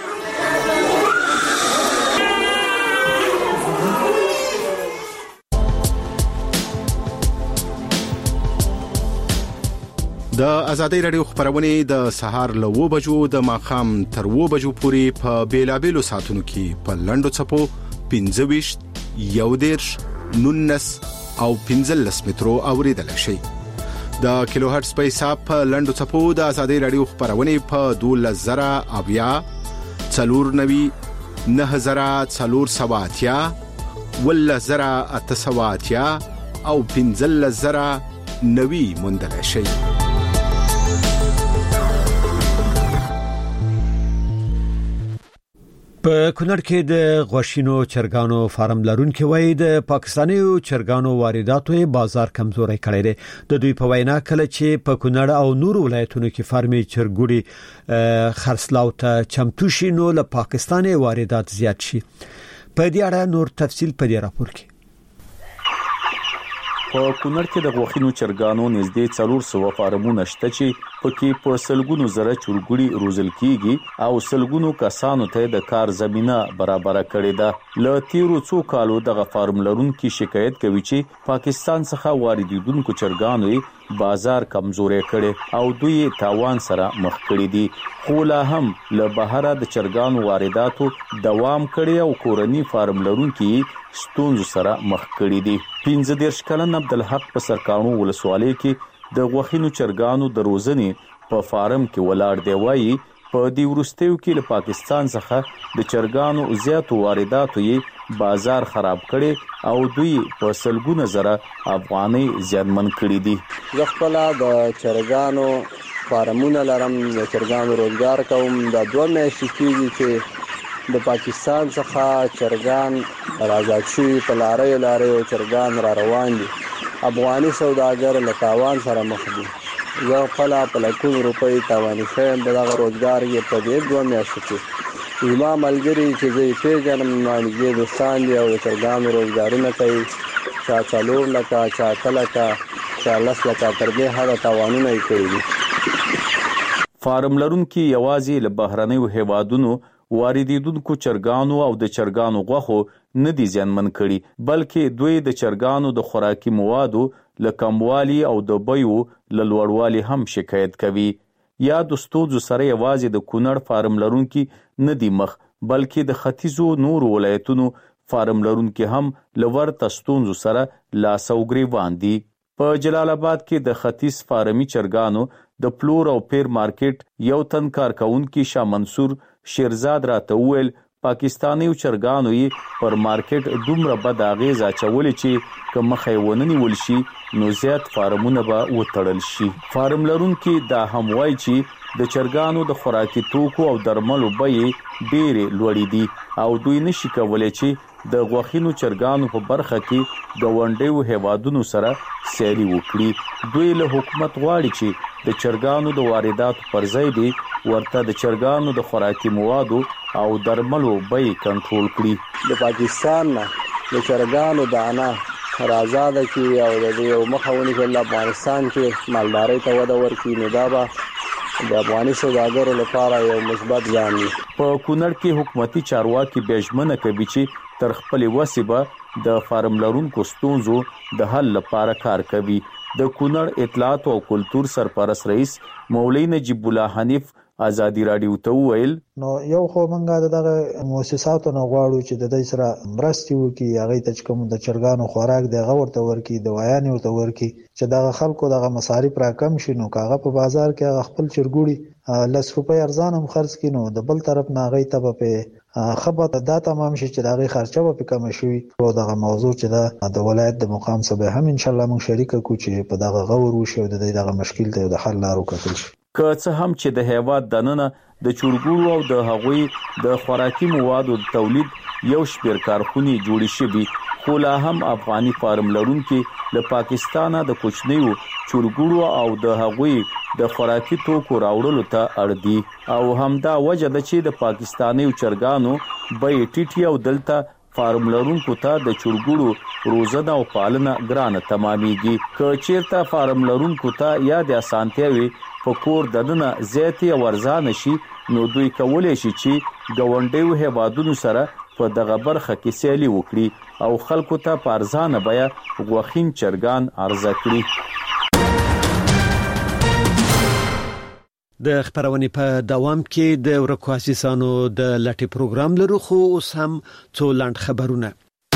د ازادي رادیو خبرونه د سهار له و بجو د ماخام تر و بجو پورې په بیلابېلو ساتونو کې په لندو چپو پنځه ویشت یو دیرش نونس او پنځلس مترو اوریدل شي. د کیلو هرتز په حساب په لندو چپو د ازادي رادیو خبرونه په دوله زره اویا څلور نوي نه زره څلور سواتیا ولا زره اتسواتیا او پنځلس زره نوي مندل شي. په کونړ کې د غوښینو چرګانو فارم لرونکي وای د پاکستاني چرګانو وارداتو بازار کمزوري کړی دی. د دوی په وینا کله چې په کونړ او نور ولایتونو کې فارمي چرګوړي خرڅلاو ته چمتو شي نو له پاکستاني واردات زیات شي. په دې اړه نور تفصیل په دې راپور کې. په کونړ کې د غوښینو چرګانو نږدې څلور سوه فارمونه شته چې پکې په سلګونو زره چرګوړي روزل کیږي او سلګونو کسانو ته د کار زمينه برابر کړې ده. ل تیرو څو کالو دغه فارم لرونکي شکایت کوي چې پاکستان څخه واردېدونکو چرګانو بازار کمزوري کړي او دوی تاوان سره مخ کړي دي. خو لا هم له بهره د چرګانو وارداتو دوام کړي او کورنی فارم لرونکي ستونزو سره مخ کړي دي. پنځه دیرش کلن عبدالحق په سرکانو ولسوالۍ کې د غوښینو چرګانو د روزنې په فارم کې ولاړ دی. وایي په دې وروستیو کې له پاکستان څخه د چرګانو زیاتو وارداتو یې بازار خراب کړي او دوی په سلګونه زره افغانۍ زیانمن کړي دي. زه خپل د چرګانو فارمونه لرم، د چرګانو روزګار کوم. د دوه میاشتې کېږي چې د پاکستان څخه چرګان راځي چې په لارې لارې چرګان را روان دي. افغاني سوداګر له تاوان سره مخ دي. زه خپل په لکونو روپۍ تاواني شوم په دغه روزګار کې په دې دوه میاشتو کې. زما ملګري چې زه یې پېژنم نږدې دوستان دي او د چرګانو روزګارونه کوي، چا څلور لکه چا اته لکه چا لس لکه تر دې حده تاوانونه یې کړي دي. فارم لرونکي یوازې له بهرنیو هیوادونو واردېدونکو چرګانو او د چرګانو غوښو نه دي زیانمن کړي، بلکې دوی د چرګانو د خوراکي موادو له کموالي او د بیو له لوړوالي هم شکایت کوي. یا د ستونزو سره یوازې د کونړ فارم لرونکي نه دي مخ، بلکې د ختیځو نور ولایتونو فارم لرونکي هم له ورته ستونزو سره لاس او ګریوان دي. په جلال آباد کې د ختیځ فارمي چرګانو د پلور او پیر مارکیټ یو تن کارکونکي شاه منصور شیرزاد راته وویل پاکستاني چرګانو یې پر مارکیټ دومره بد اغیز اچولې چې که مخه ونه نیول شي نو زیات فارمونه به وتړل شي. فارم لرونکي دا هم وایي چې د چرګانو د خوراکي توکو او درملو بیې ډېرې لوړې دي او دوی نشي کولی چې د غوښینو چرګانو په برخه کې ګاونډیو هیوادونو سره سیالي وکړي. دوی له حکومت غواړي چې د چرګانو د وارداتو پر ځای دی ورته د چرګانو د خوراکي موادو او درملو بیې کنټرول کړي. د پاکستان نه د چرګانو دانه رازاده کی او د یو مخاوني په افغانستان کې مالداري ته وده ورکړي نو دا به د افغاني سوداګرو لپاره یو مثبت ګام دی. په کونړ کې حکومتي چارواکي بېژمنه کوي چې تر خپلې وسې به د فارم لرونکو ستونزو د حل لپاره کار کوي. د کونړ اطلاعات او کلتور سرپرست رئیس مولوی نجیب الله حنیف ازادي رادیو ته ویل نو یو خو مونږه دغه مؤسساتو نه غواړو چې د دې سره مرستې وکړي، هغه ته کوم د چرګانو خوراک دغه ورته ورکړي، دوايان ورته ورکړي چې دغه خلکو دغه مصارف راکم شي نو کاغه په بازار کې خپل چرګوړي لس روپۍ ارزان هم خرڅ کړي نو د بل طرف نه غي ته په خبره دا تمام شي چې دغه خرچه به کم شي. او دغه موضوع چې د ولایت د مقام سبا هم ان شاء الله مونږ شریک کوو چې په دغه غور وشي او د دغه مشکل ته د حل لارو کتل شي. که څه هم چې د هیواد دننه د چرګوړو او د هغوی د خوراکي موادو تولید یو شمېر کارخونې جوړې شوي خو لا هم افغاني فارم لرونکو له پاکستانه د کوچنیو چورګوړو او د هغوی د خوراکي توکو راوړلو ته اړ دي او همدا وجه ده چې د پاکستاني چرګانو به ټیټي او دلته فارم لرونکو ته د چورګوړو روزنه او پالنه ګرانه تمامېږي که چیرته فارم لرونکو ته یا د اسانتیاوي په کور ددنه زیاتې او ارزانه شي نو دوی کولای شي چې ګاونډیو هیوادونو سره په دغه برخه کې سیالي وکړي او خلکو ته په ارزانه بیه غوښین چرګان عرضه کړي. د خبرونې په دوام کې د ورکو اساسانو د لټي پروګرام لرو خو اوس هم څو لاند خبرونه.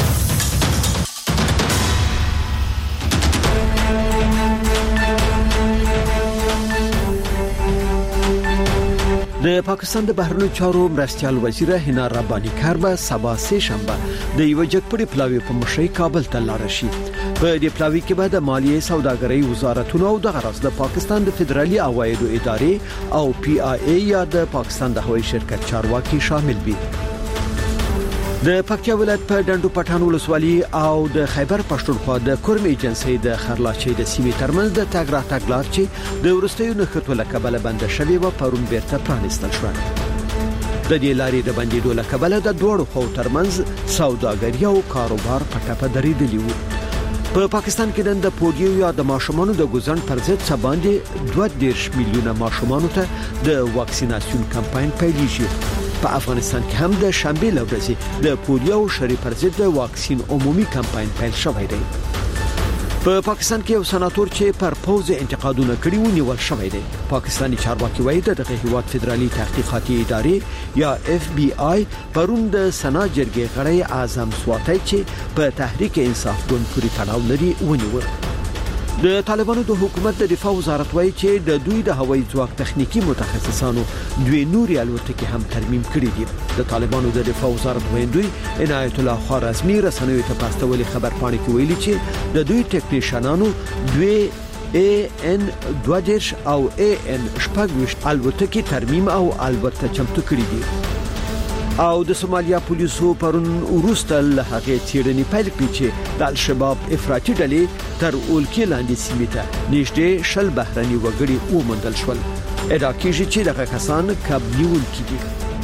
د پاکستان د بهرنیو چارو مرستيال وزیر حنا رباني کار به سبا سه شنبه د یو جګپړي پلاوی په مشرۍ کابل ته لاړ شي. په دې پلاوی کې به د مالیې سوداګرۍ وزارتونو او د غرض د پاکستان د فدرالي عوایدو ادارې او پی آی ای یا د پاکستان د هوایي شرکت چارواکي شامل وي. د پکتیا ولایت په ډنډو پټان ولسوالي او د خیبر پښتونخوا د کورم ایجنسی د خرلاچي د سیمې ترمنځ د تاګ راتګ لار چې د ورستیو نخټو لکبله بند شوی و پرون بیرته پرانستل شو. د دې لارې د بندیدو لکبله د دوړو خو ترمنځ سوداګري او کاروبار په ټاپه درېدلی وو. په پا پاکستان کې د پولیو یا د ماشومانو د ګوزن پر ضد سباندې دوه دېرش میلیونه ماشومانو ته د واکسیناسیون کمپاین پیلېږي. په افغانستان کې هم د شنبه لورځي د پولیو شری پر ضد د واکسین عمومي کمپاین پیل شوی دی. په پاکستان کې یو سناتور چې پر پوز انتقادونه کړي و نیول شوی دی. پاکستاني چارواکي وایي د هیواد فدرالي تحقیقاتي ادارې یا اف بی آی پرون د سنا جرګې غړی اعظم سواتی چې په تحریک انصاف ګوند پورې تړاو لري ونیول. د طالبانو د حکومت د دفاع وزارت وایي چې د دوی د هوایي ځواک تخنیکی متخصصانو دوی نوري الوتکې هم ترمیم کړې دي. د طالبانو د دفاع وزارت ویندوی عنایت الله خوارزمی رسنیو ته پاستولي خبر پاڼې کې ویلي چې د دوی ټیکنیشنانو دوی ای ان دوه دېرش او ای ان شپږ ویشت الوتکې ترمیم او الوتکې چمتو کړې دي. او د سومالیا پولیسو پرون وروسته له هغه چیرنی پیل کړی چې د الشباب افراطي ډلې تر اولکې لاندې سیمې ته نږدې شل بهرني وګړي ومندل شول. ادعا کیږي چې دغه کسان کب نیول کیږي.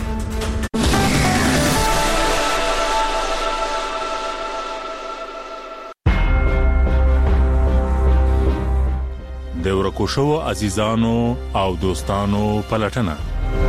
د ورکو شو عزیزانو او دوستانو پلټنه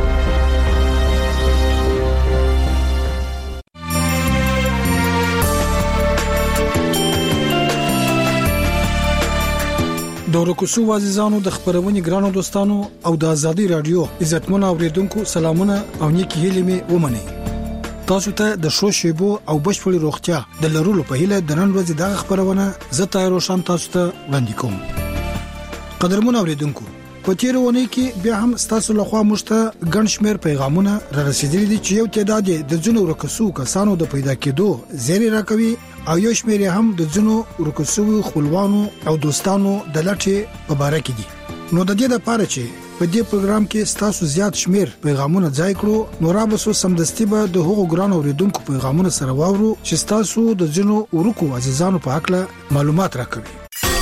د ورکوسو عزیزانو د خبرونې ګرانو دوستانو او د ازادي رادیو عزتمن اوریدونکو سلامونه او نیکی هیلې مې ومني. تاسو ته د شو شیبو او بشپړي روغتیا د لرلو په هیله د نن ورځې د خبرونه زه تایرو شام تاسو ته وړاندې کوم. قدرمن اوریدونکو په تیر ونه کې بیا هم تاسو له خوا مشته ګڼ شمیر پیغامونه را رسیدلي دي چې یو تعداد د ځینو ورکوسو کسانو د پیدا کېدو زیری راکوي او یو شمیر هم د ځینو ورکوسو خپلوانو او دوستانو د لټې په اړه کې دي. نو د دې لپاره چې په دې پروګرام کې تاسو زیات شمیر پیغامونه ځای کړو نو را بسو سمدستي به د هغو ګران اوریدونکو پیغامونه سره واورو چې تاسو د ځینو ورکو عزیزانو په اړه معلومات راکړي.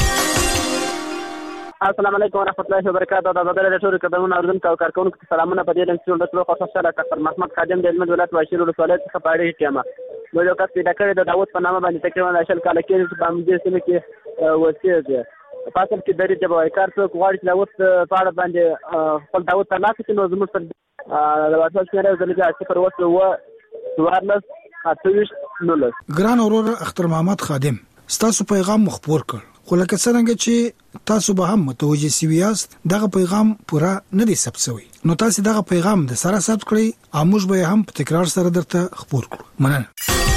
السلام علیکم ورحمۃ اللہ وبرکاتہ. د بدل ټول کډونه اردن او کارکونکو ته سلامونه په دې لنګ چې ټول خاصه سره ډاکټر محمد خادم د علم ولایت واشیر ولایت څخه پاړې ټیمه نو یو کس پیدا کړی د داوود په نامه باندې تقریبا شل کال کې په امدې سیمه کې وسیږي. فاصل کې درې جواب کار څو غواړي چې داوود په اړه باندې خپل داوود تر لاسه کې نو زموږ پر د واسطه شمیره زلګه چې پر وسو و دوارلس اتویش نولس. ګران اورور اختر محمد خادم ستاسو پیغام مخبور کړ خو لکه څنګه چې تاسو به هم متوجه سویاست دغه پیغام پورا نه دی ثبت شوی نو تاسو دغه پیغام د سره ثبت کړئ او موږ به هم په تکرار سره درته خبر کړو. مننه.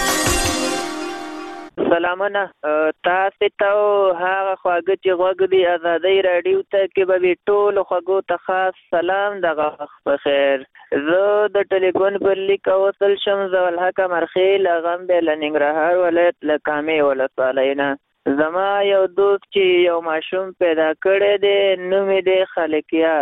سلامونه تاسو ته هغه خواږه چې غوږ دی ازادي رادیو ته کې به ټول خواږو ته خاص سلام دغه په خیر. زه د ټلیفون پر لیک اوصل شم زول حق مرخیل غم به لنګرهار ولایت لکامې ولسوالینا. زما یو دوست چې یو ماشوم پیدا کړی دی نوم یې دی خالقیار.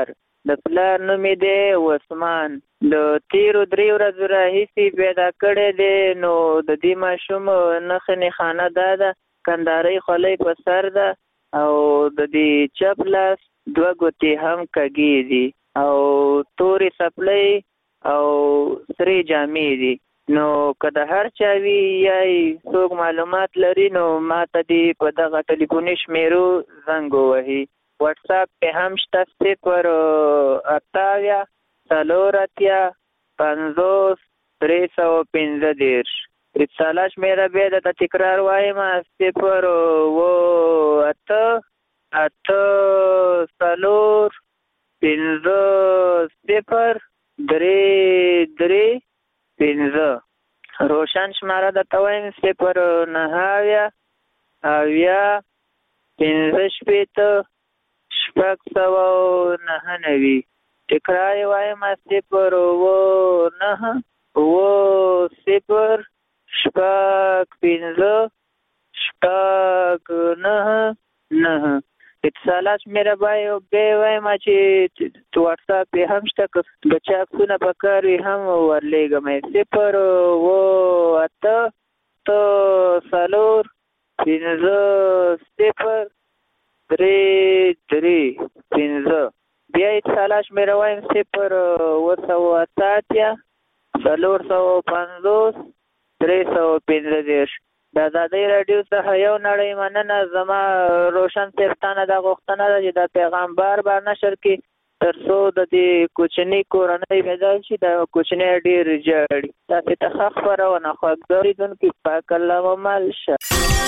د پلار نوم یې دی عثمان. د تیرو درې ورځو راهیسې پیدا کړی دی. نو د دې ماشوم نښه نښانه دا ده کندارۍ خولۍ په سر ده او د دې چپ لاس دوه ګوتې هم کږې دي او تورې څپلۍ او سرې جامې دي. نو که د هر چا وي یا څوک معلومات لري نو ما ته دې په دغه ټلیفوني شمیرو زنګ ووهي. واتساپ پې هم شته صفر اته اویا څلور اتیا پنځوس درې سوه پنځه دېرش. رساله شمېره بیا درته تکرار وایم صفر اوه اته اته څلور پنځه صفر درې درې پنځه. روشن شماره درته وایم صفر نهه اویا اویا پنځه شپېته شپږ سوه نهه نوي. تکرار یې وایم صفر اوه نهه اوه صفر شپږ پنځه شپږ نهه نهه. اتصالات شمېره بیا وایم چې واتساپ یې هم شته که د چا عکسونه په کار وي هم ورلیږم. صفر اوه اته اته څلور پنځه صفر درې درې پنځه. بیا اتصالات شمېره وایم صفر اوه سوه اته اتیا څلور سوه پنځوس درې سوه پنځه دېرش. د ازادۍ راډیو څخه یو نړۍ مننه. زما روشن صاحب تانه دا غوښتنه ده چې دا پیغام بار بار نشر کړي تر څو د دې کوچني کورنۍ بدل شي. دا کوچنی ډېر ژاړي. تاسې ته ښه خپرونه خوږ اورېدونکي پاک الله ممل شه.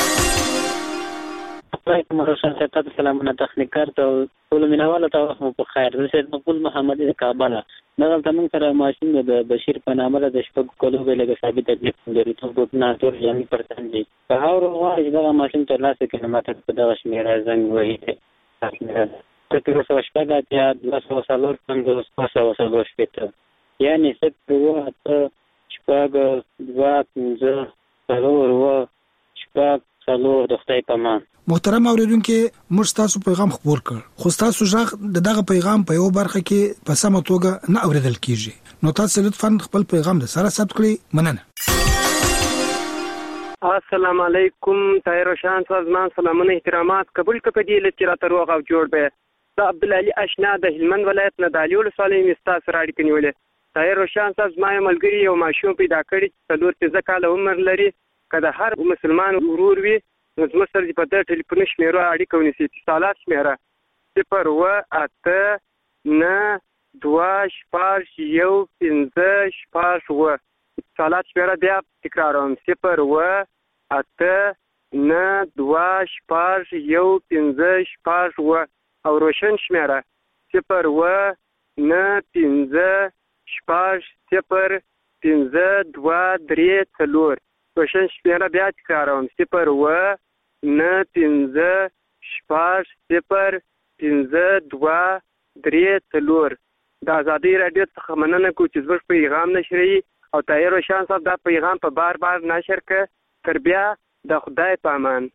علیکم روشن صاحب تاسو سلامونه تخنیکار ته ټولو مینوالو ته وخت مو په خیر. زه سید مقبول محمد د کابله. دغلته موږ سره ماشین د بشیر په نامه د شپږو کلو به لږ ثابت تکلیف لري. ټول بوټونه ټول جامې پر تن دي. که هغه غواړي چې دغه ماشین ترلاسه کړي نو ماته په دغه شمېره زنګ ووهي. صفر سوه شپږ اتیا دوه سوه څلور پنځوس دوه سوه څلور شپېته یعنې صفر اوه اته شپږ دوه پنځه څلور اوه شپږ څلور. د خدای په امان. محترم اوریدونکو موږ تاسو پیغام خبر کړ خو تاسو ژغ د دغه پیغام په یو برخه کې په سمه توګه نه اوریدل کیږي. نو تاسو لطفا خپل پیغام د سره ثبت کړئ. مننه. السلام علیکم طاهر روشن صاحب. زما سلامونه احترامات قبول کړئ په دې لچ راته روغ او جوړ به. د عبدالعلی اشنا د هلمند ولایت نه د علي ولسوالۍ مستا سره اړیکه نیولې. طاهر روشن صاحب زما یو ملګري یو ماشوم پیدا کړی څلور پنځه کاله عمر لري. که د هر مسلمان ورور وي نو زموږ سره په دې ټلیفوني شمیرو اړیکه ونیسي. اتصالات شمیره صفر اوه اته نه دوه شپږ یو پنځه شپږ اوه. اتصالات شمیره بیا تکراروم صفر اوه اته نه دوه شپږ یو پنځه شپږ اوه. او روشن شمیره صفر اوه نه پنځه شپږ صفر پنځه دوه درې څلور. روشن شمیره بیا تکراروم صفر اوه نه پنځه شپږ صفر پنځه دوه درې څلور. د ازادۍ راډیو څخه مننه کوم چې زموږ پیغام نشروي او طاهر روشن صاحب دا پیغام په بار بار نشر کړه. تر بیا د خدای په امان.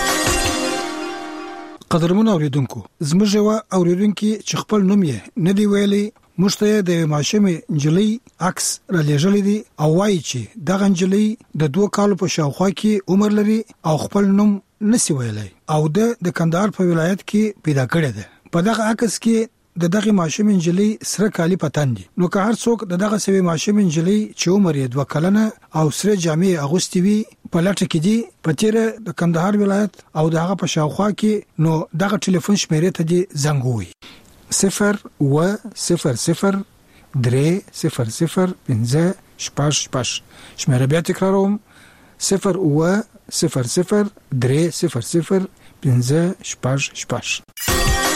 قدرمن اوریدونکو زموږ یو اوریدونکو چې خپل نوم یې نه دی ویلي موږ ته د ماشومې نجلۍ عکس را لېږلی دی او وایي چې دغه نجلۍ د دوه کالو په شاوخوا کې عمر لري او خپل نوم نسی ویلی او د کندهار په ولایت کې پیدا کړی دی. په دغه عکس کې د دغه ماشومې نجلۍ سره کالی پتن دي. نو که هر څوک د دغه سوي ماشومې نجلۍ چې عمر یې دوه کلنه او سره جامې اغوستي وي په لټه کې دي په تیر د کندهار ولایت او دغه په شاوخوا کې نو دغه ټلیفون شمیرې ته دي زنګ ووهي. صفر و صفر صفر درې صفر صفر پنځه شپږ شپږ. شمیره بیا تکراروم صفر و صفر صفر درې صفر صفر پنځه شپږ شپږ.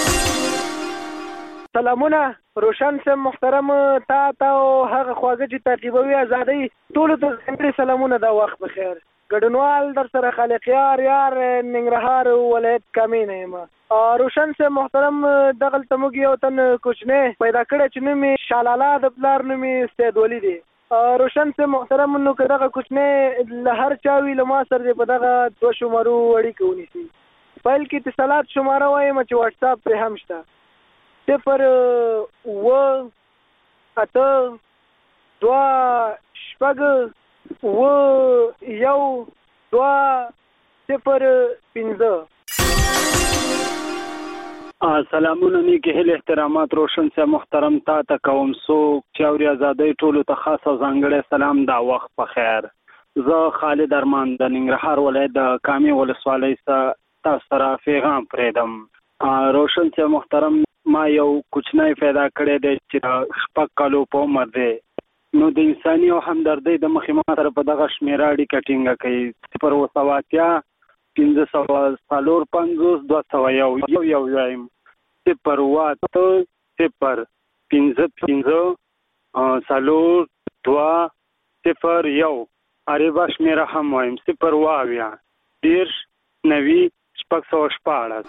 سلامونه روشن صاحب محترم تا تا او هغه خواږه چې تعقیبوي ازادۍ ټولو ته ځانګړي سلامونه. دا وخت بخیر. ګډونوال در سره خالقیار یار ننګرهار ولایت کامینه یم. روشن صاحب محترم دغلته موږ یو تن کوچنی پیدا کړی چې نوم یې شالاله د پلار نوم یې سید ولی دی. روشن صاحب محترم نو که دغه کوچنی له هر چا وي له ما سره په دغه دوه شمارو اړیکه ونیسي. پیل کې اتصالات شماره وایم چې واتساپ پرې هم شته صفر اوه اته دوه شپږ اوه یو دوه صفر پنځه. سلامونه نیکی هیله احترامات روشن سے محترم تا ته کوم څوک چې اوري ازادۍ ټولو ته خاص او ځانګړی سلام دا وخت په خیر. زه خالد ارمان د ننګرهار ولایت د کامې ولسوالۍ څخه تاسو سره پیغام پرېږدم. روشن سے محترم ما یو کوچنی پیدا کړی دی چې شپږ کالو په عمر دی. نو د انساني او همدردۍ د مخې ما سره په دغه شمېره اړیکه ټینګه کوي. صفر اوه سوه اتیا پنځه سوه څلور پنځوس دوه سوه یو یو یو وایم. صفر اوه اته صفر پنځه پنځه څلور دوه صفر یو. عربه شمېره هم وایم صفر اوه اویا دېرش نوي شپږ سوه شپاړس.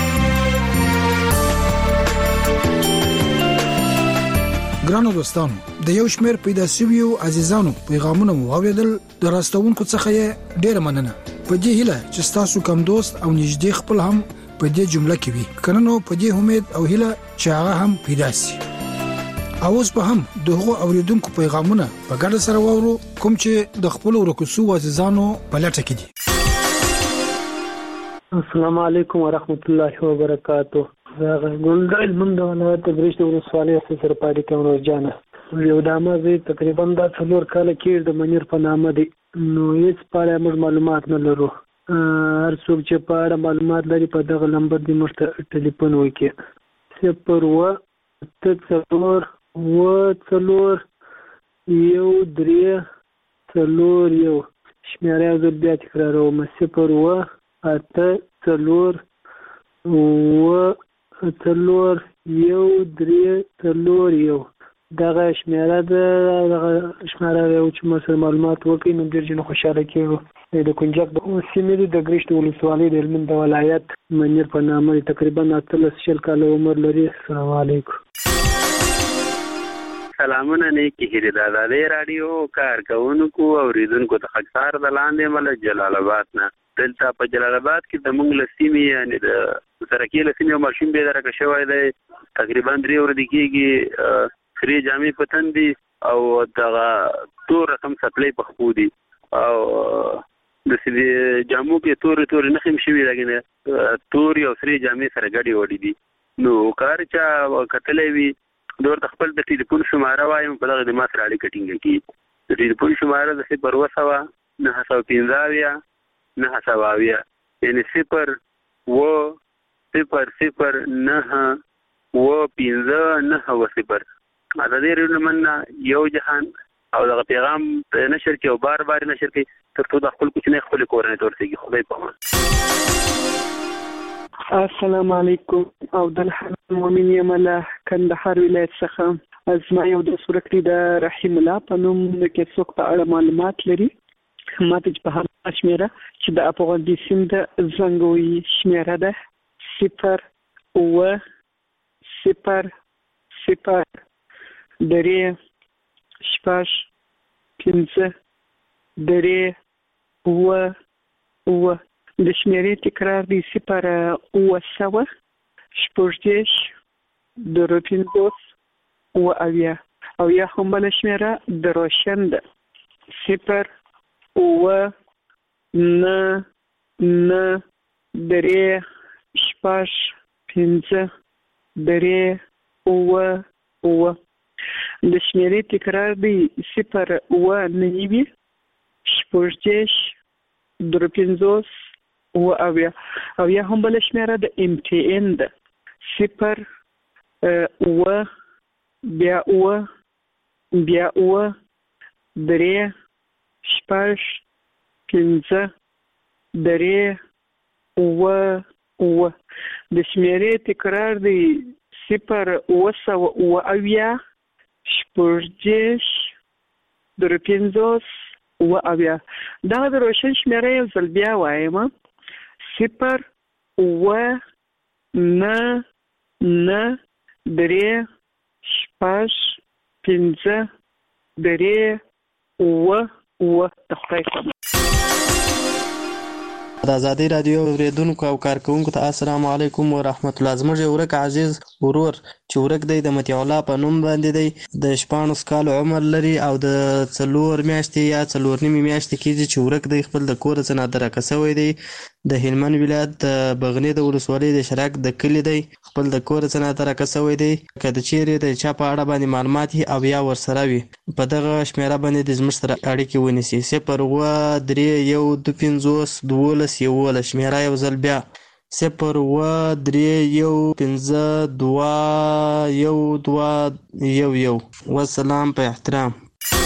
ګرانو دوستانو د یو شمېر پیدا شویو عزیزانو پیغامونه مو واوریدل. د راستونکو څخه یې ډېره مننه. په دې هیله چې تاسو کوم دوست او نږدې خپل هم په دې جمله کې وي. کنه نو په دې امید او هیله چې هغه هم پیدا شي. اوس به هم دغه اوریدونکو پیغامونه په ګډه سره وورو کوم چې د خپل ورکوسو عزیزانو په لټه کې دي. السلام علیکم ورحمت الله وبرکاتہ. زه ګلدل من د ولایت برشت ولسوالۍ سره پاتې کوم روزانه. یو دامه زه تقریبا دا څلور کال کې د منیر په نامه دي. نو هیڅ پاره موږ معلومات نه لرو. هر څوک چې په اړه معلومات لري په دغه نمبر دی موږ ته ټلیفون وکړي. صفر اوه اته څلور اوه څلور یو درې څلور یو. شمېره زه بیا تکراروم. صفر اوه اته څلور اوه څلور یو درې څلور یو. دغه شمېره ده. دغه شمېره یو چې موږ سره معلومات وکړي نو ډېر جن خوشحاله کېږو. د کنجک د سیمې د ګرشت ولسوالۍ د هلمند د ولایت منیر په نامه تقریبا اتلس شل کاله عمر لري. السلام علیکم. سلامونه نیکی هیله د ازادۍ راډیو کارکونکو او اوریدونکو ته خاکسار د لاندې مله جلال آباد نه. دلته په جلال آباد کې د مونږ له سیمې یعنې د سرکې له سیمې یو ماشوم بېدرکه شوی دی. تقریبا درې ورځې کېږي. خرې جامې په تن دي او دغه تور رقم څپلۍ په خپو دي او د جامو کې تورې تورې نښې هم شوي لکه تورې او سرې جامې سره ګډې وډې دي. نو که هر چا کتلی وي د ورته خپل د ټلیفون شماره وایم په دغه د ما سره اړیکه ټینګه کړي. د ټلیفون شماره د صفر اوه سوه نهه سوه پنځه اویا نهه سوه اویا یعنې صفر اوه صفر صفر نهه اوه پنځه نهه اوه صفر. ازادۍ راډیو نه مننه یو جهان او دغه پیغام نشر کړي او بار بار نشر کړي تر څو د خپل کوچنۍ خپلې کورنۍ ته ورسېږي. خدای په امان. السلام علیکم. او د المؤمن یم له کندهار ولایت څخه. زما یو دوست ورکړي د رحیم الله په نوم کې څوک په اړه معلومات لري. ما ته چې په همدغه شمېره چې د افغاني سیم د زنګوي شمېره ده صفر اوه صفر صفر درې شپږ پنځه درې اوه اوه. د شمېرې تکرار دی صفر اوه سوه شپږ دېرش درې پنځوس اوه اویا. او یا هم بله شمېره د روشن ده صفر اوه نه نه درې شپږ پنځه درې اوه اوه. د شمېرې تکرار دی صفر اوه نوي شپږ دېرش درې پنځوس اوه اویا. او یا هم بله شمېره د ام ټي ان ده صفر اوه بیا اوه بیا اوه درې شپږ پنځه درې اوه اوه. د شمېرې تکرار دی صفر اوه سوه اوه اویا شپږ دېرش درې پنځوس اوه اویا. دغه د روشن شمېره یو ځل بیا وایم صفر اوه نه نه درې شپږ پنځه درې اوه اوه. د خدای په امان. د آزادۍ رادیو اوریدونکو او کارکونکو ته السلام علیکم ورحمت الله. زموږ یو ورک عزیز ورور چې ورک دی د مطیع الله په نوم باندې دی، د شپاړس کالو عمر لري او د څلور میاشتې یا څلور نیمې میاشتې کېږي چې ورک دی. خپل د کور څخه نادرکه شوی دی. د هلمند ولایت د بغنی د ولسوالۍ د شراک د کلي دی. خپل د کور څخه نادرکه شوی دی. که د چیرې د چا په اړه باندې معلومات وي او یا ورسره وي په دغه شمیره باندې د زموږ سره اړیکې ونیسي. صفر اووه درې یو دوه پنځوس دولس یولس شمیره یو ځل بیا صفر اووه درې یو پنځه دوه یو دوه یو یو. والسلام په احترام.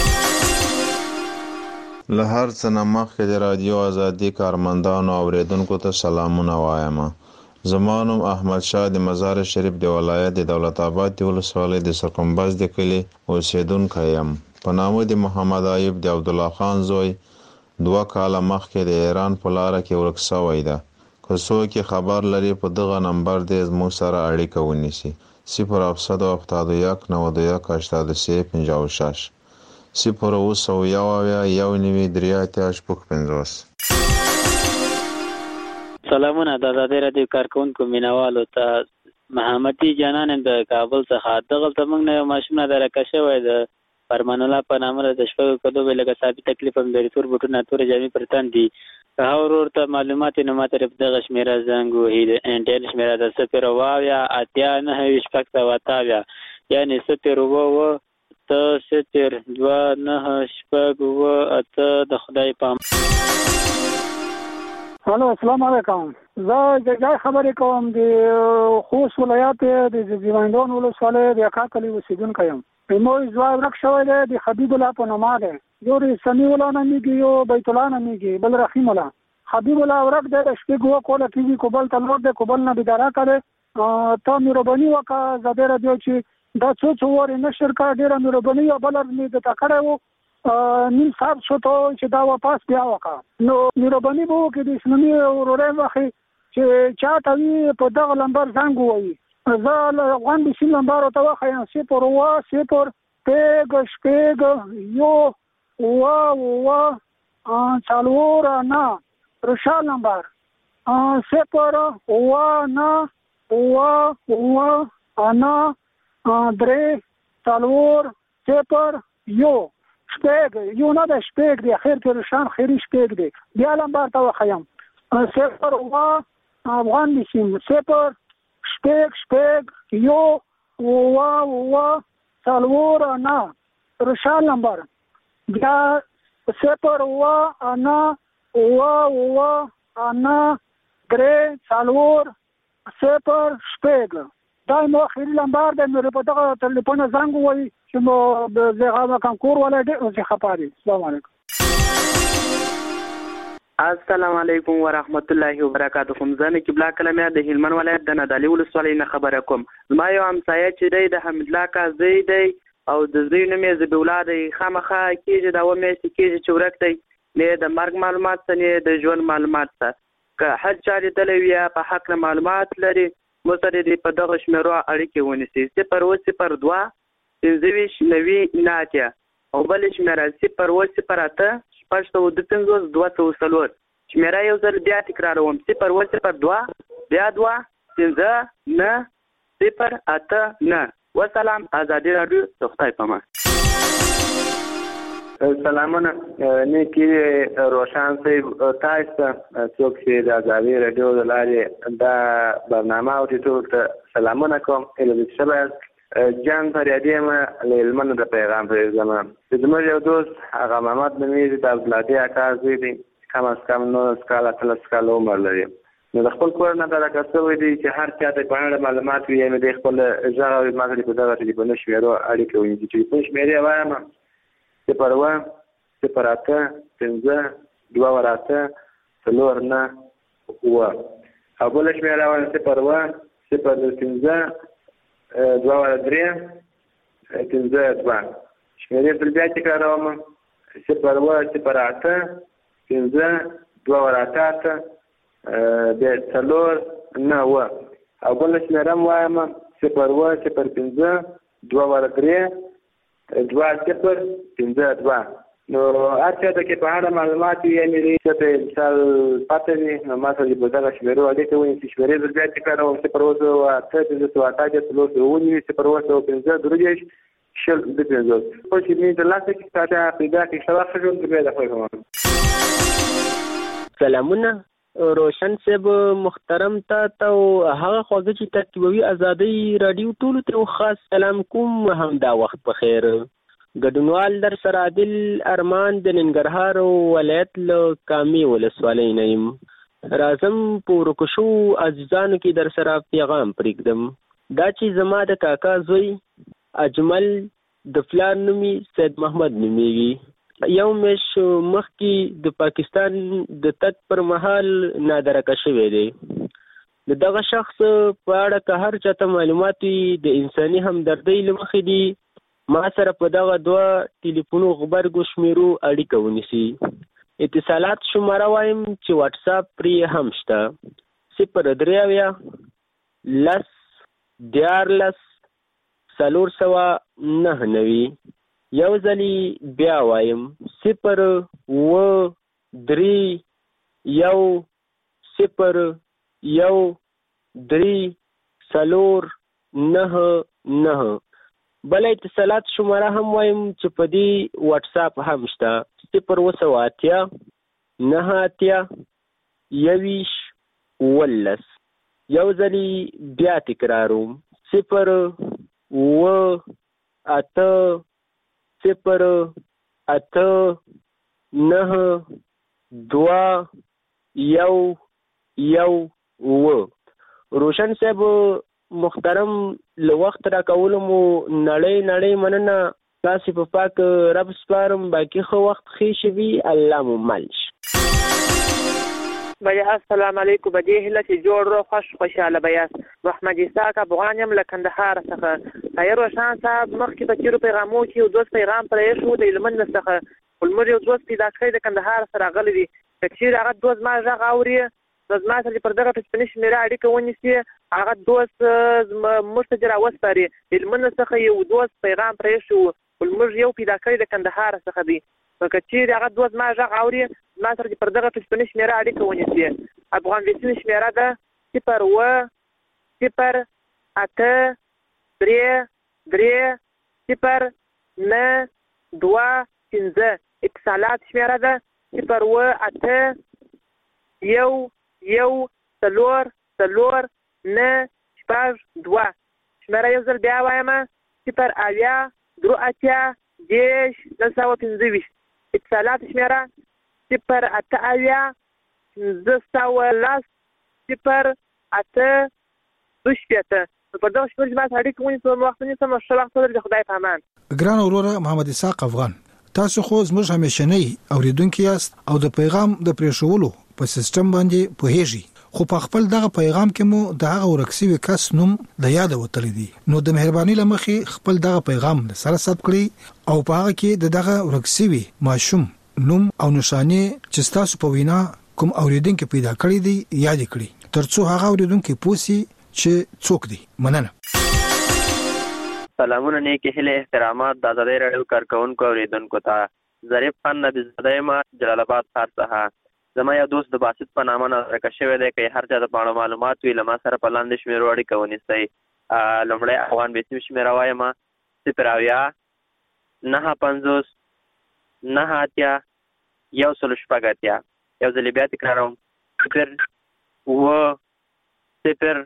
له هر څه نه مخکې د رادیو ازادي کارمندانو او اوریدونکو ته سلامونه وایم. زما نوم احمد شاه د مزار شریف د ولایت د دولت آباد د ولسوالۍ د سرکمباز د کلي اوسیدونکی یم. په نامه د محمد ایوب د عبدالله خان زوی دوه کاله مخکې د ایران په لاره کې ورک شوی ده. که څوک خبر لري په دغه نمبر دې زموږ سره اړیکه ونیسي. صفر هفتصد و هفتاد و یک نود و یک هشتاد و سه پنجاه و شش صفر اوه سوه یو اویا یو نوي درې اتیا شپږ پنځوس. سلامونه د آزادۍ رادیو کارکونکو مینوالو ته. محمدي جانان د کابل څخه. دغلته موږ نه یو ماشوم نادرکه شوی د فرمان الله په نامه د شپږو کلو به لکه ثابت تکلیف هم لري. تور بوټونه تورې جامې پر تن دي. که هغه ورور ته معلومات نه ما طرف دغه شمیره زنګ وهي. د انټل شمیره د صفر اوه اویا اتیا نهه ویشت شپږ سوه اته اویا یعنې صفر اوه اوه اته صفر دوه نهه شپږ اوه اته. د خدای پام. الو السلام علیکم. زه د جای خبرې کوم. د خوست ولایت د زیوندون ولسوالۍ د اکا کلي اوسیدونکی یم. موږ ځوای ورک شوی دی د حبیب الله په نوم دی. یو سمیع الله نومیږي، یو بیت الله نومیږي، بل رحیم الله. حبیب الله ورک دی. د شپې ګوه کوله کېږي. کوبل ته لوړ دی، کوبل نه بیداره کړی. ته مهرباني وکړه ازادۍ رادیو چې دا څو څو وارې نشر کړه. ډېره مهرباني. او بله مې درته کړی و نیم ساعت شو ته چې دا واپس بیا وکړه. نو مهرباني به وکړي د اسلامي ورورۍ مخې چې چا ته وي په دغه نمبر زنګ ووایي. زه له افغان بیسي نمبر ورته وښیم. صفر اوه صفر شپږ شپږ یو اوه اوه څلور نه روشال نمبر صفر اوه نه اوه اوه نه درې څلور صفر یو شپږ یو نه ده شپږ دی. خیر کې روشان خیري شپږ دی. بیا نمبر ته وښیم. صفر اوه افغان بیسي صفر شپږ شپږ یو اوه اوه څلور نه روشال نمبر. بیا صفر اوه نه اوه اوه نه درې څلور صفر شپږ. دا مو اخري نمبر دی. مې په دغه ټلیفون زنګ ووایي چې مو د هغه کانکور ولا ډېر خفه دي. السلام علیکم. السلام علیکم ورحمت الله وبرکاته. زه نقیب الله کلمه د هلمند ولایت د نادعلي ولسوالۍ نه خبره کوم. زما یو همسایه چې دی د حمید الله کاکا زوی دی او د زوی نوم یې ذبیح الله دی. خامخا کېږي دا اووه میاشتې کېږي چې ورک دی. نه د مرګ معلومات څه نه د ژوند معلومات څه. که هر چا لیدلی وي یا په حق نه معلومات لري مو سره دې په دغه شمیرو اړیکې ونیسي. صفر اوه صفر دوه پنځه ویشت نوي نه اتیا او بل شمیره صفر اوه صفر اته شپږ سوه دوه پنځوس دوه سوه څلور. شمیره یو ځل بیا تکراروم. صفر اوه صفر دوه بیا دوه پنځه نه صفر اته نه. وسلام. آزادي رادیو د خدای په امان. سلامونه. نیکی روشان صاحب تاسو ته څوک چې د آزادي رادیو د لارې دا برنامه اوري ټول ته سلامونه کوم. اله شبه جان فریادي یم له هلمند د پیغام پرېږدم. زموږ یو دوست هغه محمد نومیږي د عبدالهادي اکا زوی دی. کم از کم نولس کاله اتلس کاله عمر لري. نو د خپل کور نه درکه شوی دی چې هر چا ته په اړه معلومات وي. نو د خپل غږ او ما ته په دغه ټلیفون شمیرو اړیکه ونیسي. ټلیفون شمیرې وایم صفر اوه صفر اته پنځه دوه اته څلور نه اووه او بله شمیره وایم صفر اوه صفر پنځه دوه درې پنځه دوه. شمیرې بل بیا تکراروم. صفر اوه صفر اته پنځه دوه اته اته بیا څلور نه اووه او بله شمیره م وایم صفر اوه صفر پنځه دوه درې دوه صفر پنځه دوه. نو اته د کې په اړه معلومات یې لري چې مثال پاتې نو ما ته د دغه شمیرو اړیکه ونی چې شمیرې د بیا چې کارو چې پروسه او اته د سواته د څلور ونی چې پروسه او پنځه درجه شل د پنځه په چې می د لاسه کې تاسو پیدا کې شواخ جوړ کړی د خوښوم. سلامونه روشن صاحب محترم تا ته هغه خوږه چې ترتیبوي ازادي رادیو ټول ته خاص سلام کوم هم دا وخت په خیر. ګډونوال در سره عادل ارمان د ننګرهار ولایت له کامي ولسوالۍ نه یم. راځم په ورکشو عزیزانو کې در سره پیغام پرېږدم. دا چې زما د کاکا زوی اجمل د پلار نومي سید محمد نومیږي. یو میش مخکې د پاکستان د تګ پر مهال نادرکه شوی دی. د دغه شخص په اړه که هر چاته معلومات وي د انساني همدردۍ له مخې دي ما سره په دغه دوه ټلیفونو غبرګو شمیرو اړیکه ونیسي. اتصالات شماره وایم چې واټس اپ پرې هم شته. صفر درې اویا لس دیارلس څلور سوه نهه نوي. یو ځلې بیا وایم صفر اوه درې یو صفر یو درې څلور نهه نهه. بل اتصالات شماره هم وایم چې په دې واټس اپ هم شته. صفر اوه سوه اتیا نهه اتیا یویش اوولس. یو ځلې بیا تکراروم صفر اوه اته صفر اته نهه دوه یو یو اوه. روشن صاحب محترم له وخت را کولو مو نړۍ نړۍ مننه. تاسو په پاک رب سپارم. باقي خو وخت ښه شي وي الله مو ملش. بیا السلام علیکم. بدی هله چې جوړ رو خوش خوشاله بیاس محمد اسحاق افغان یم له کندهار څخه. خیر وشان صاحب مخکې په تیرو پیغامو کې یو دوست پیغام پرې شو د هلمند څخه ولمر یو دوست پیدا کړی د کندهار سره غلی دی. چې هغه دوست ما غږ اوري د زما سره پر دغه ټلیفوني شمیره اړیکه ونیسي. هغه دوست موږ ته راوسپاري. هلمند څخه یو دوست پیغام پرې شو ولمر یو پیدا کړی د کندهار څخه دی. که چیرې هغه دوست ما غږ اوري ما سره پر دغه ټلیفوني شمیره اړیکه ونیسي. افغان ویسین شمیره ده صفر اوه صفر اته درې درې صفر نه دوه پنځه. اتصالات شمیره ده صفر اوه اته یو یو څلور څلور نه شپږ دوه. شمیره یو ځل بیا وایم صفر اویا درې اتیا دېرش نهه سوه پنځه ویشت. اتصالات شمیره صفر اته اویا پنځه سوه لس صفر اته دوه شپېته. پر دغه شمېر چې ما ته اړیکه ونیسم وخت ونیسم ښه وخت ولرئ. د خدای په امان. ګران وروره محمد اسحاق افغان، تاسو خو زموږ همیشنی اوریدونکي یاست او د پیغام د پریښولو په سیستم باندې پوهیږي. خو په خپل دغه پیغام کې مو د هغه ورکسي کس نوم د یاد وتلی دی. نو د مهرباني لمخې خپل دغه پیغام سره ثبت کړئ او په هغه کې د دغه ورکسي ماشوم نوم او نشانه چې تاسو په وینا کوم اوریدونکو پیدا کړی دی یاد کړئ ترڅو هغه اوریدونکو پوسی چې څوک دی. مننه. سلامونه نیکی هیله احترامات د ازادۍ راډیو کارکونکو اوریدونکو ته. ظریف خان نبی زاده یم جلال آباد ښار څخه. زما یو دوست د باسط په نامه نظرکه شوی دی. که هر چا د پاڼو معلومات وي له ما سره په لاندې شمیرو اړیکه ونیسئ. لومړی افغان بیسیم شمیره وایم صفر اویا نهه پنځوس نهه اتیا یو سل شپږ اتیا. یو ځلې بیا تکراروم صفر اوه صفر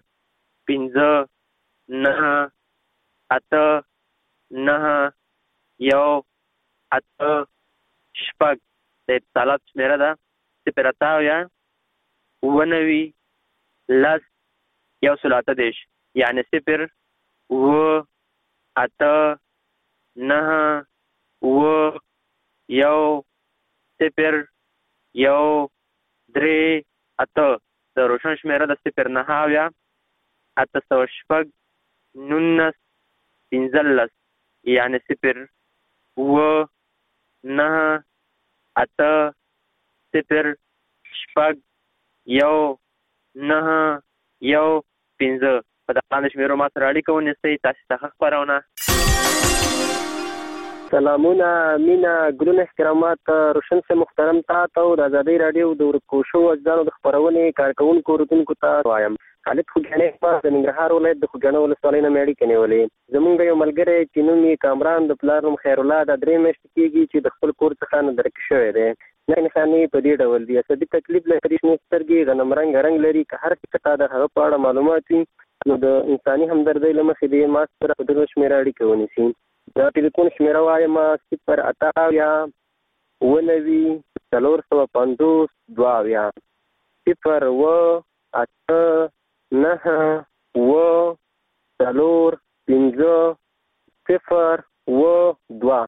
پنځه نهه اته نهه یو اته شپږ. د اتصالات شمیره ده صفر اته اویا اوه نوي لس یو سل اته دېرش. یعنې صفر اوه اته نهه اوه یو صفر یو درې اته. د روشن شمیره د صفر نهه اویا اته سوه شپږ نولس پنځلس. یعنې صفر اوه نهه اته صفر شپږ یو نهه یو پنځه. په دغه شمیرو ما سره اړیکه ونیسئ. تاسو ته ښه خپرونه. سلامونه مینا ګلونه احترامات روشن سے محترم تا ته د ازادي رادیو د ورکوشو اجزانو د خبرونې کارکونکو رتونکو ته وایم. خالد خوګانې په د ننګرهار ولایت د خوګانو ولسوالۍ نه مېړی کني ولې زمونږ یو ملګری چې نوم یې کامران د پلار نوم خیر الله د درې میاشتې کېږي چې د خپل کور څخه نه درک شوی دی. نه نښانې په دې ډول دي عصبي تکلیف لري، شنې سترګې غنم رنګ رنګ لري. که هر څه ته د هغه په اړه معلومات وي نو د انساني همدردۍ له مخې دې ما سره په دغه شمېره اړیکه ونیسي. د ټلیفون شمېره وایم صفر اته اویا اووه نوي څلور سوه پنځوس دوه اویا صفر اووه اته نهه اووه څلور پنځه صفر اووه دوه.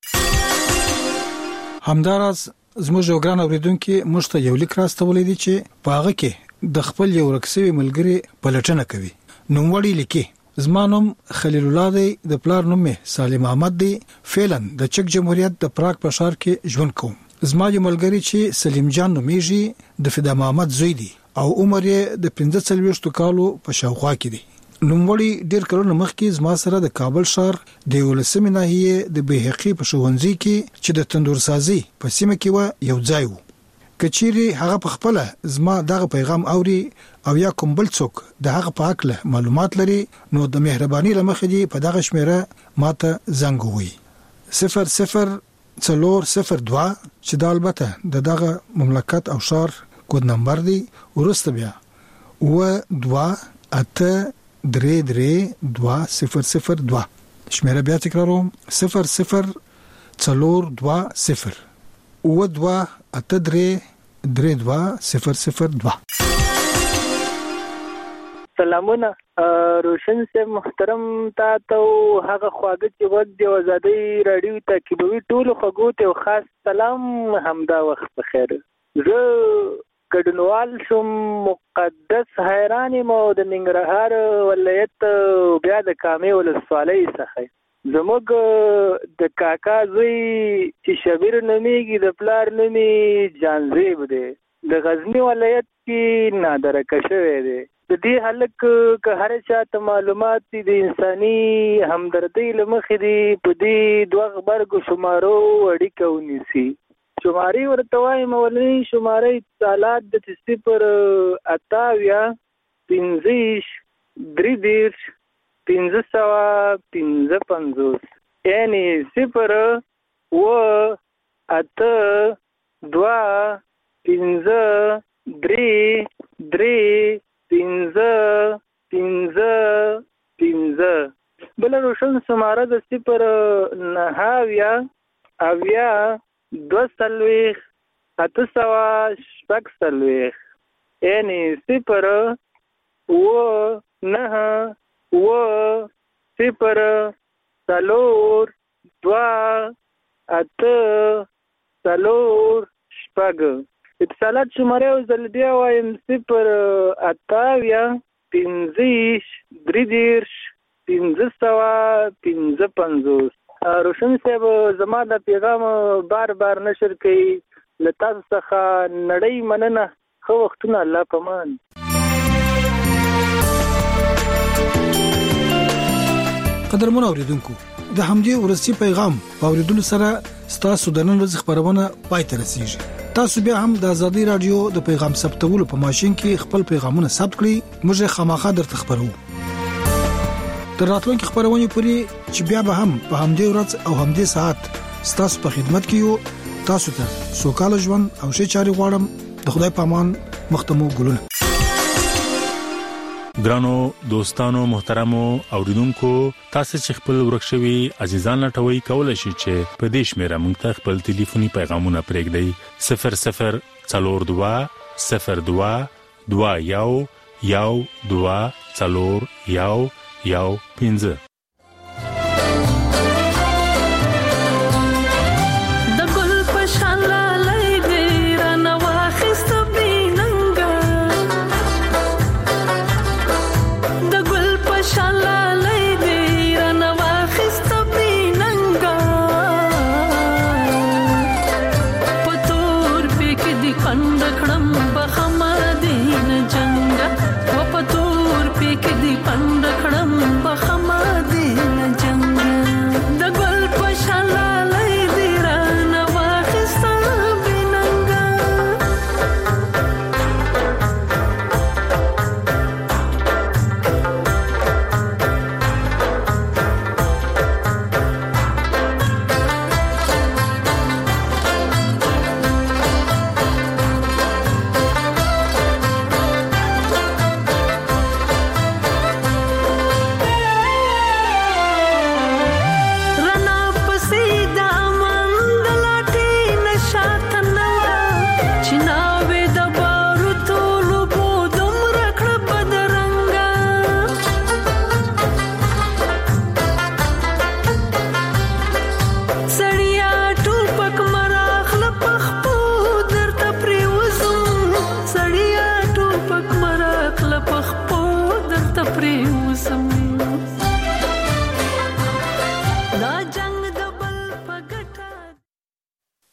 همداراز زموږ یو ګران اورېدونکي موږ ته یو لیک راستولی دی چې په هغه کې د خپل یو ورک سوي ملګري پلټنه کوي. نوموړی لیکي زما نوم خلیل الله دی، د پلار نوم مې سالم احمد دی، فعلا د چک جمهوریت د پراګ په ښار کې ژوند کوم. زما یو ملګری چې سلیم جان نومیږي د فدا محمد زوی دی او عمر یې د پنځه څلوېښتو کالو په شاوخوا کې دی. نوموړی ډېر کلونه مخکې زما سره د کابل ښار د یولسمې ناحیې د بیحقي په ښوونځي کې چې د تندورسازي په سیمه کې و یو ځای و. که چیرې هغه په خپله زما دغه پیغام اوري او یا کوم بل څوک د هغه په هکله معلومات لري نو د مهرباني له مخې دې په دغه شمېره ماته زنګ ووهي صفر صفر څلور صفر دوه چې دا البته د دغه مملکت او ښار کود نمبر دی. وروسته بیا اووه دوه اته درې درې دوه صفر صفر دوه شمېره بیا تکراروم صفر صفر څلور دوه صفر اووه دوه اته درې درې دوه صفر صفر دوه. سلامونه روشن سے محترم تا ته هغه خواږه چې وخت دی ازادي رادیو تعقیبوي ټول خواږو ته خاص سلام همدا وخت بخیر. زه ګډنوال شوم مقدس حیران مو د ننګرهار ولایت بیا د کامې ولسوالۍ څخه. زموږ د کاکا زوی چې شبیر نومیږي د پلار نومي جانزیب دی، د غزنی ولایت کې نادرکه شوی دی. د دې هلک که هر چاته معلومات دي د انساني همدردۍ له مخې دي په دې دوه غبرګو شمارو اړیکه ونیسي. شمارې ورته وایم اولنۍ شمارې اتصالات د صفر اته اویا پنځه ویشت درې دېرش پنځه سوه پنځه پنځوس یعنې صفر اووه اته دوه پنځه درې درې پنځه پنځه پنځه. بله روشن شماره د صفر نهه اویا اویا دوه څلوېښت اته سوه شپږ څلوېښت یعنې صفر اووه نهه اووه صفر څلور دوه اته څلور شپږ. اتصالات شماره یو ځل بیا وایم صفر اته اویا پنځه ویشت درې دېرش پنځه سوه پنځه پنځوس. روشن صاحب زما د پیغام بار بار نشر کوي له تاسو څخه نړۍ مننه. ښه وختونه الله پامان. قدرمن اوریدونکو د همدې ورسي پیغام په اوریدلو سره ستاسو د نن ورځې خبرونه پای ته رسیږي. تاسو بیا هم د ازادي رادیو د پیغام ثبتولو په ماشين کې خپل پیغامونه ثبت کړئ. موږ خامخا درته خبرو. تر راتلونکي خبرونه پورې چې بیا به هم په همدې ورځ او همدې ساعت ستاسو په خدمت کې یو. تاسو ته سوکاله ژوند او ښه چاري غواړم. د خدای په امان. مختمو ګلونه. ګرانو دوستانو محترمو اوریدونکو تاسو چې خپل ورکشوي عزیزان لټوي کولای شئ چې په دې شمیره موږ ته خپل ټلیفوني پیغامونه پرېږدئ صفر صفر څلور دوه صفر دوه دوه یو یو دوه څلور یو یو پنځه.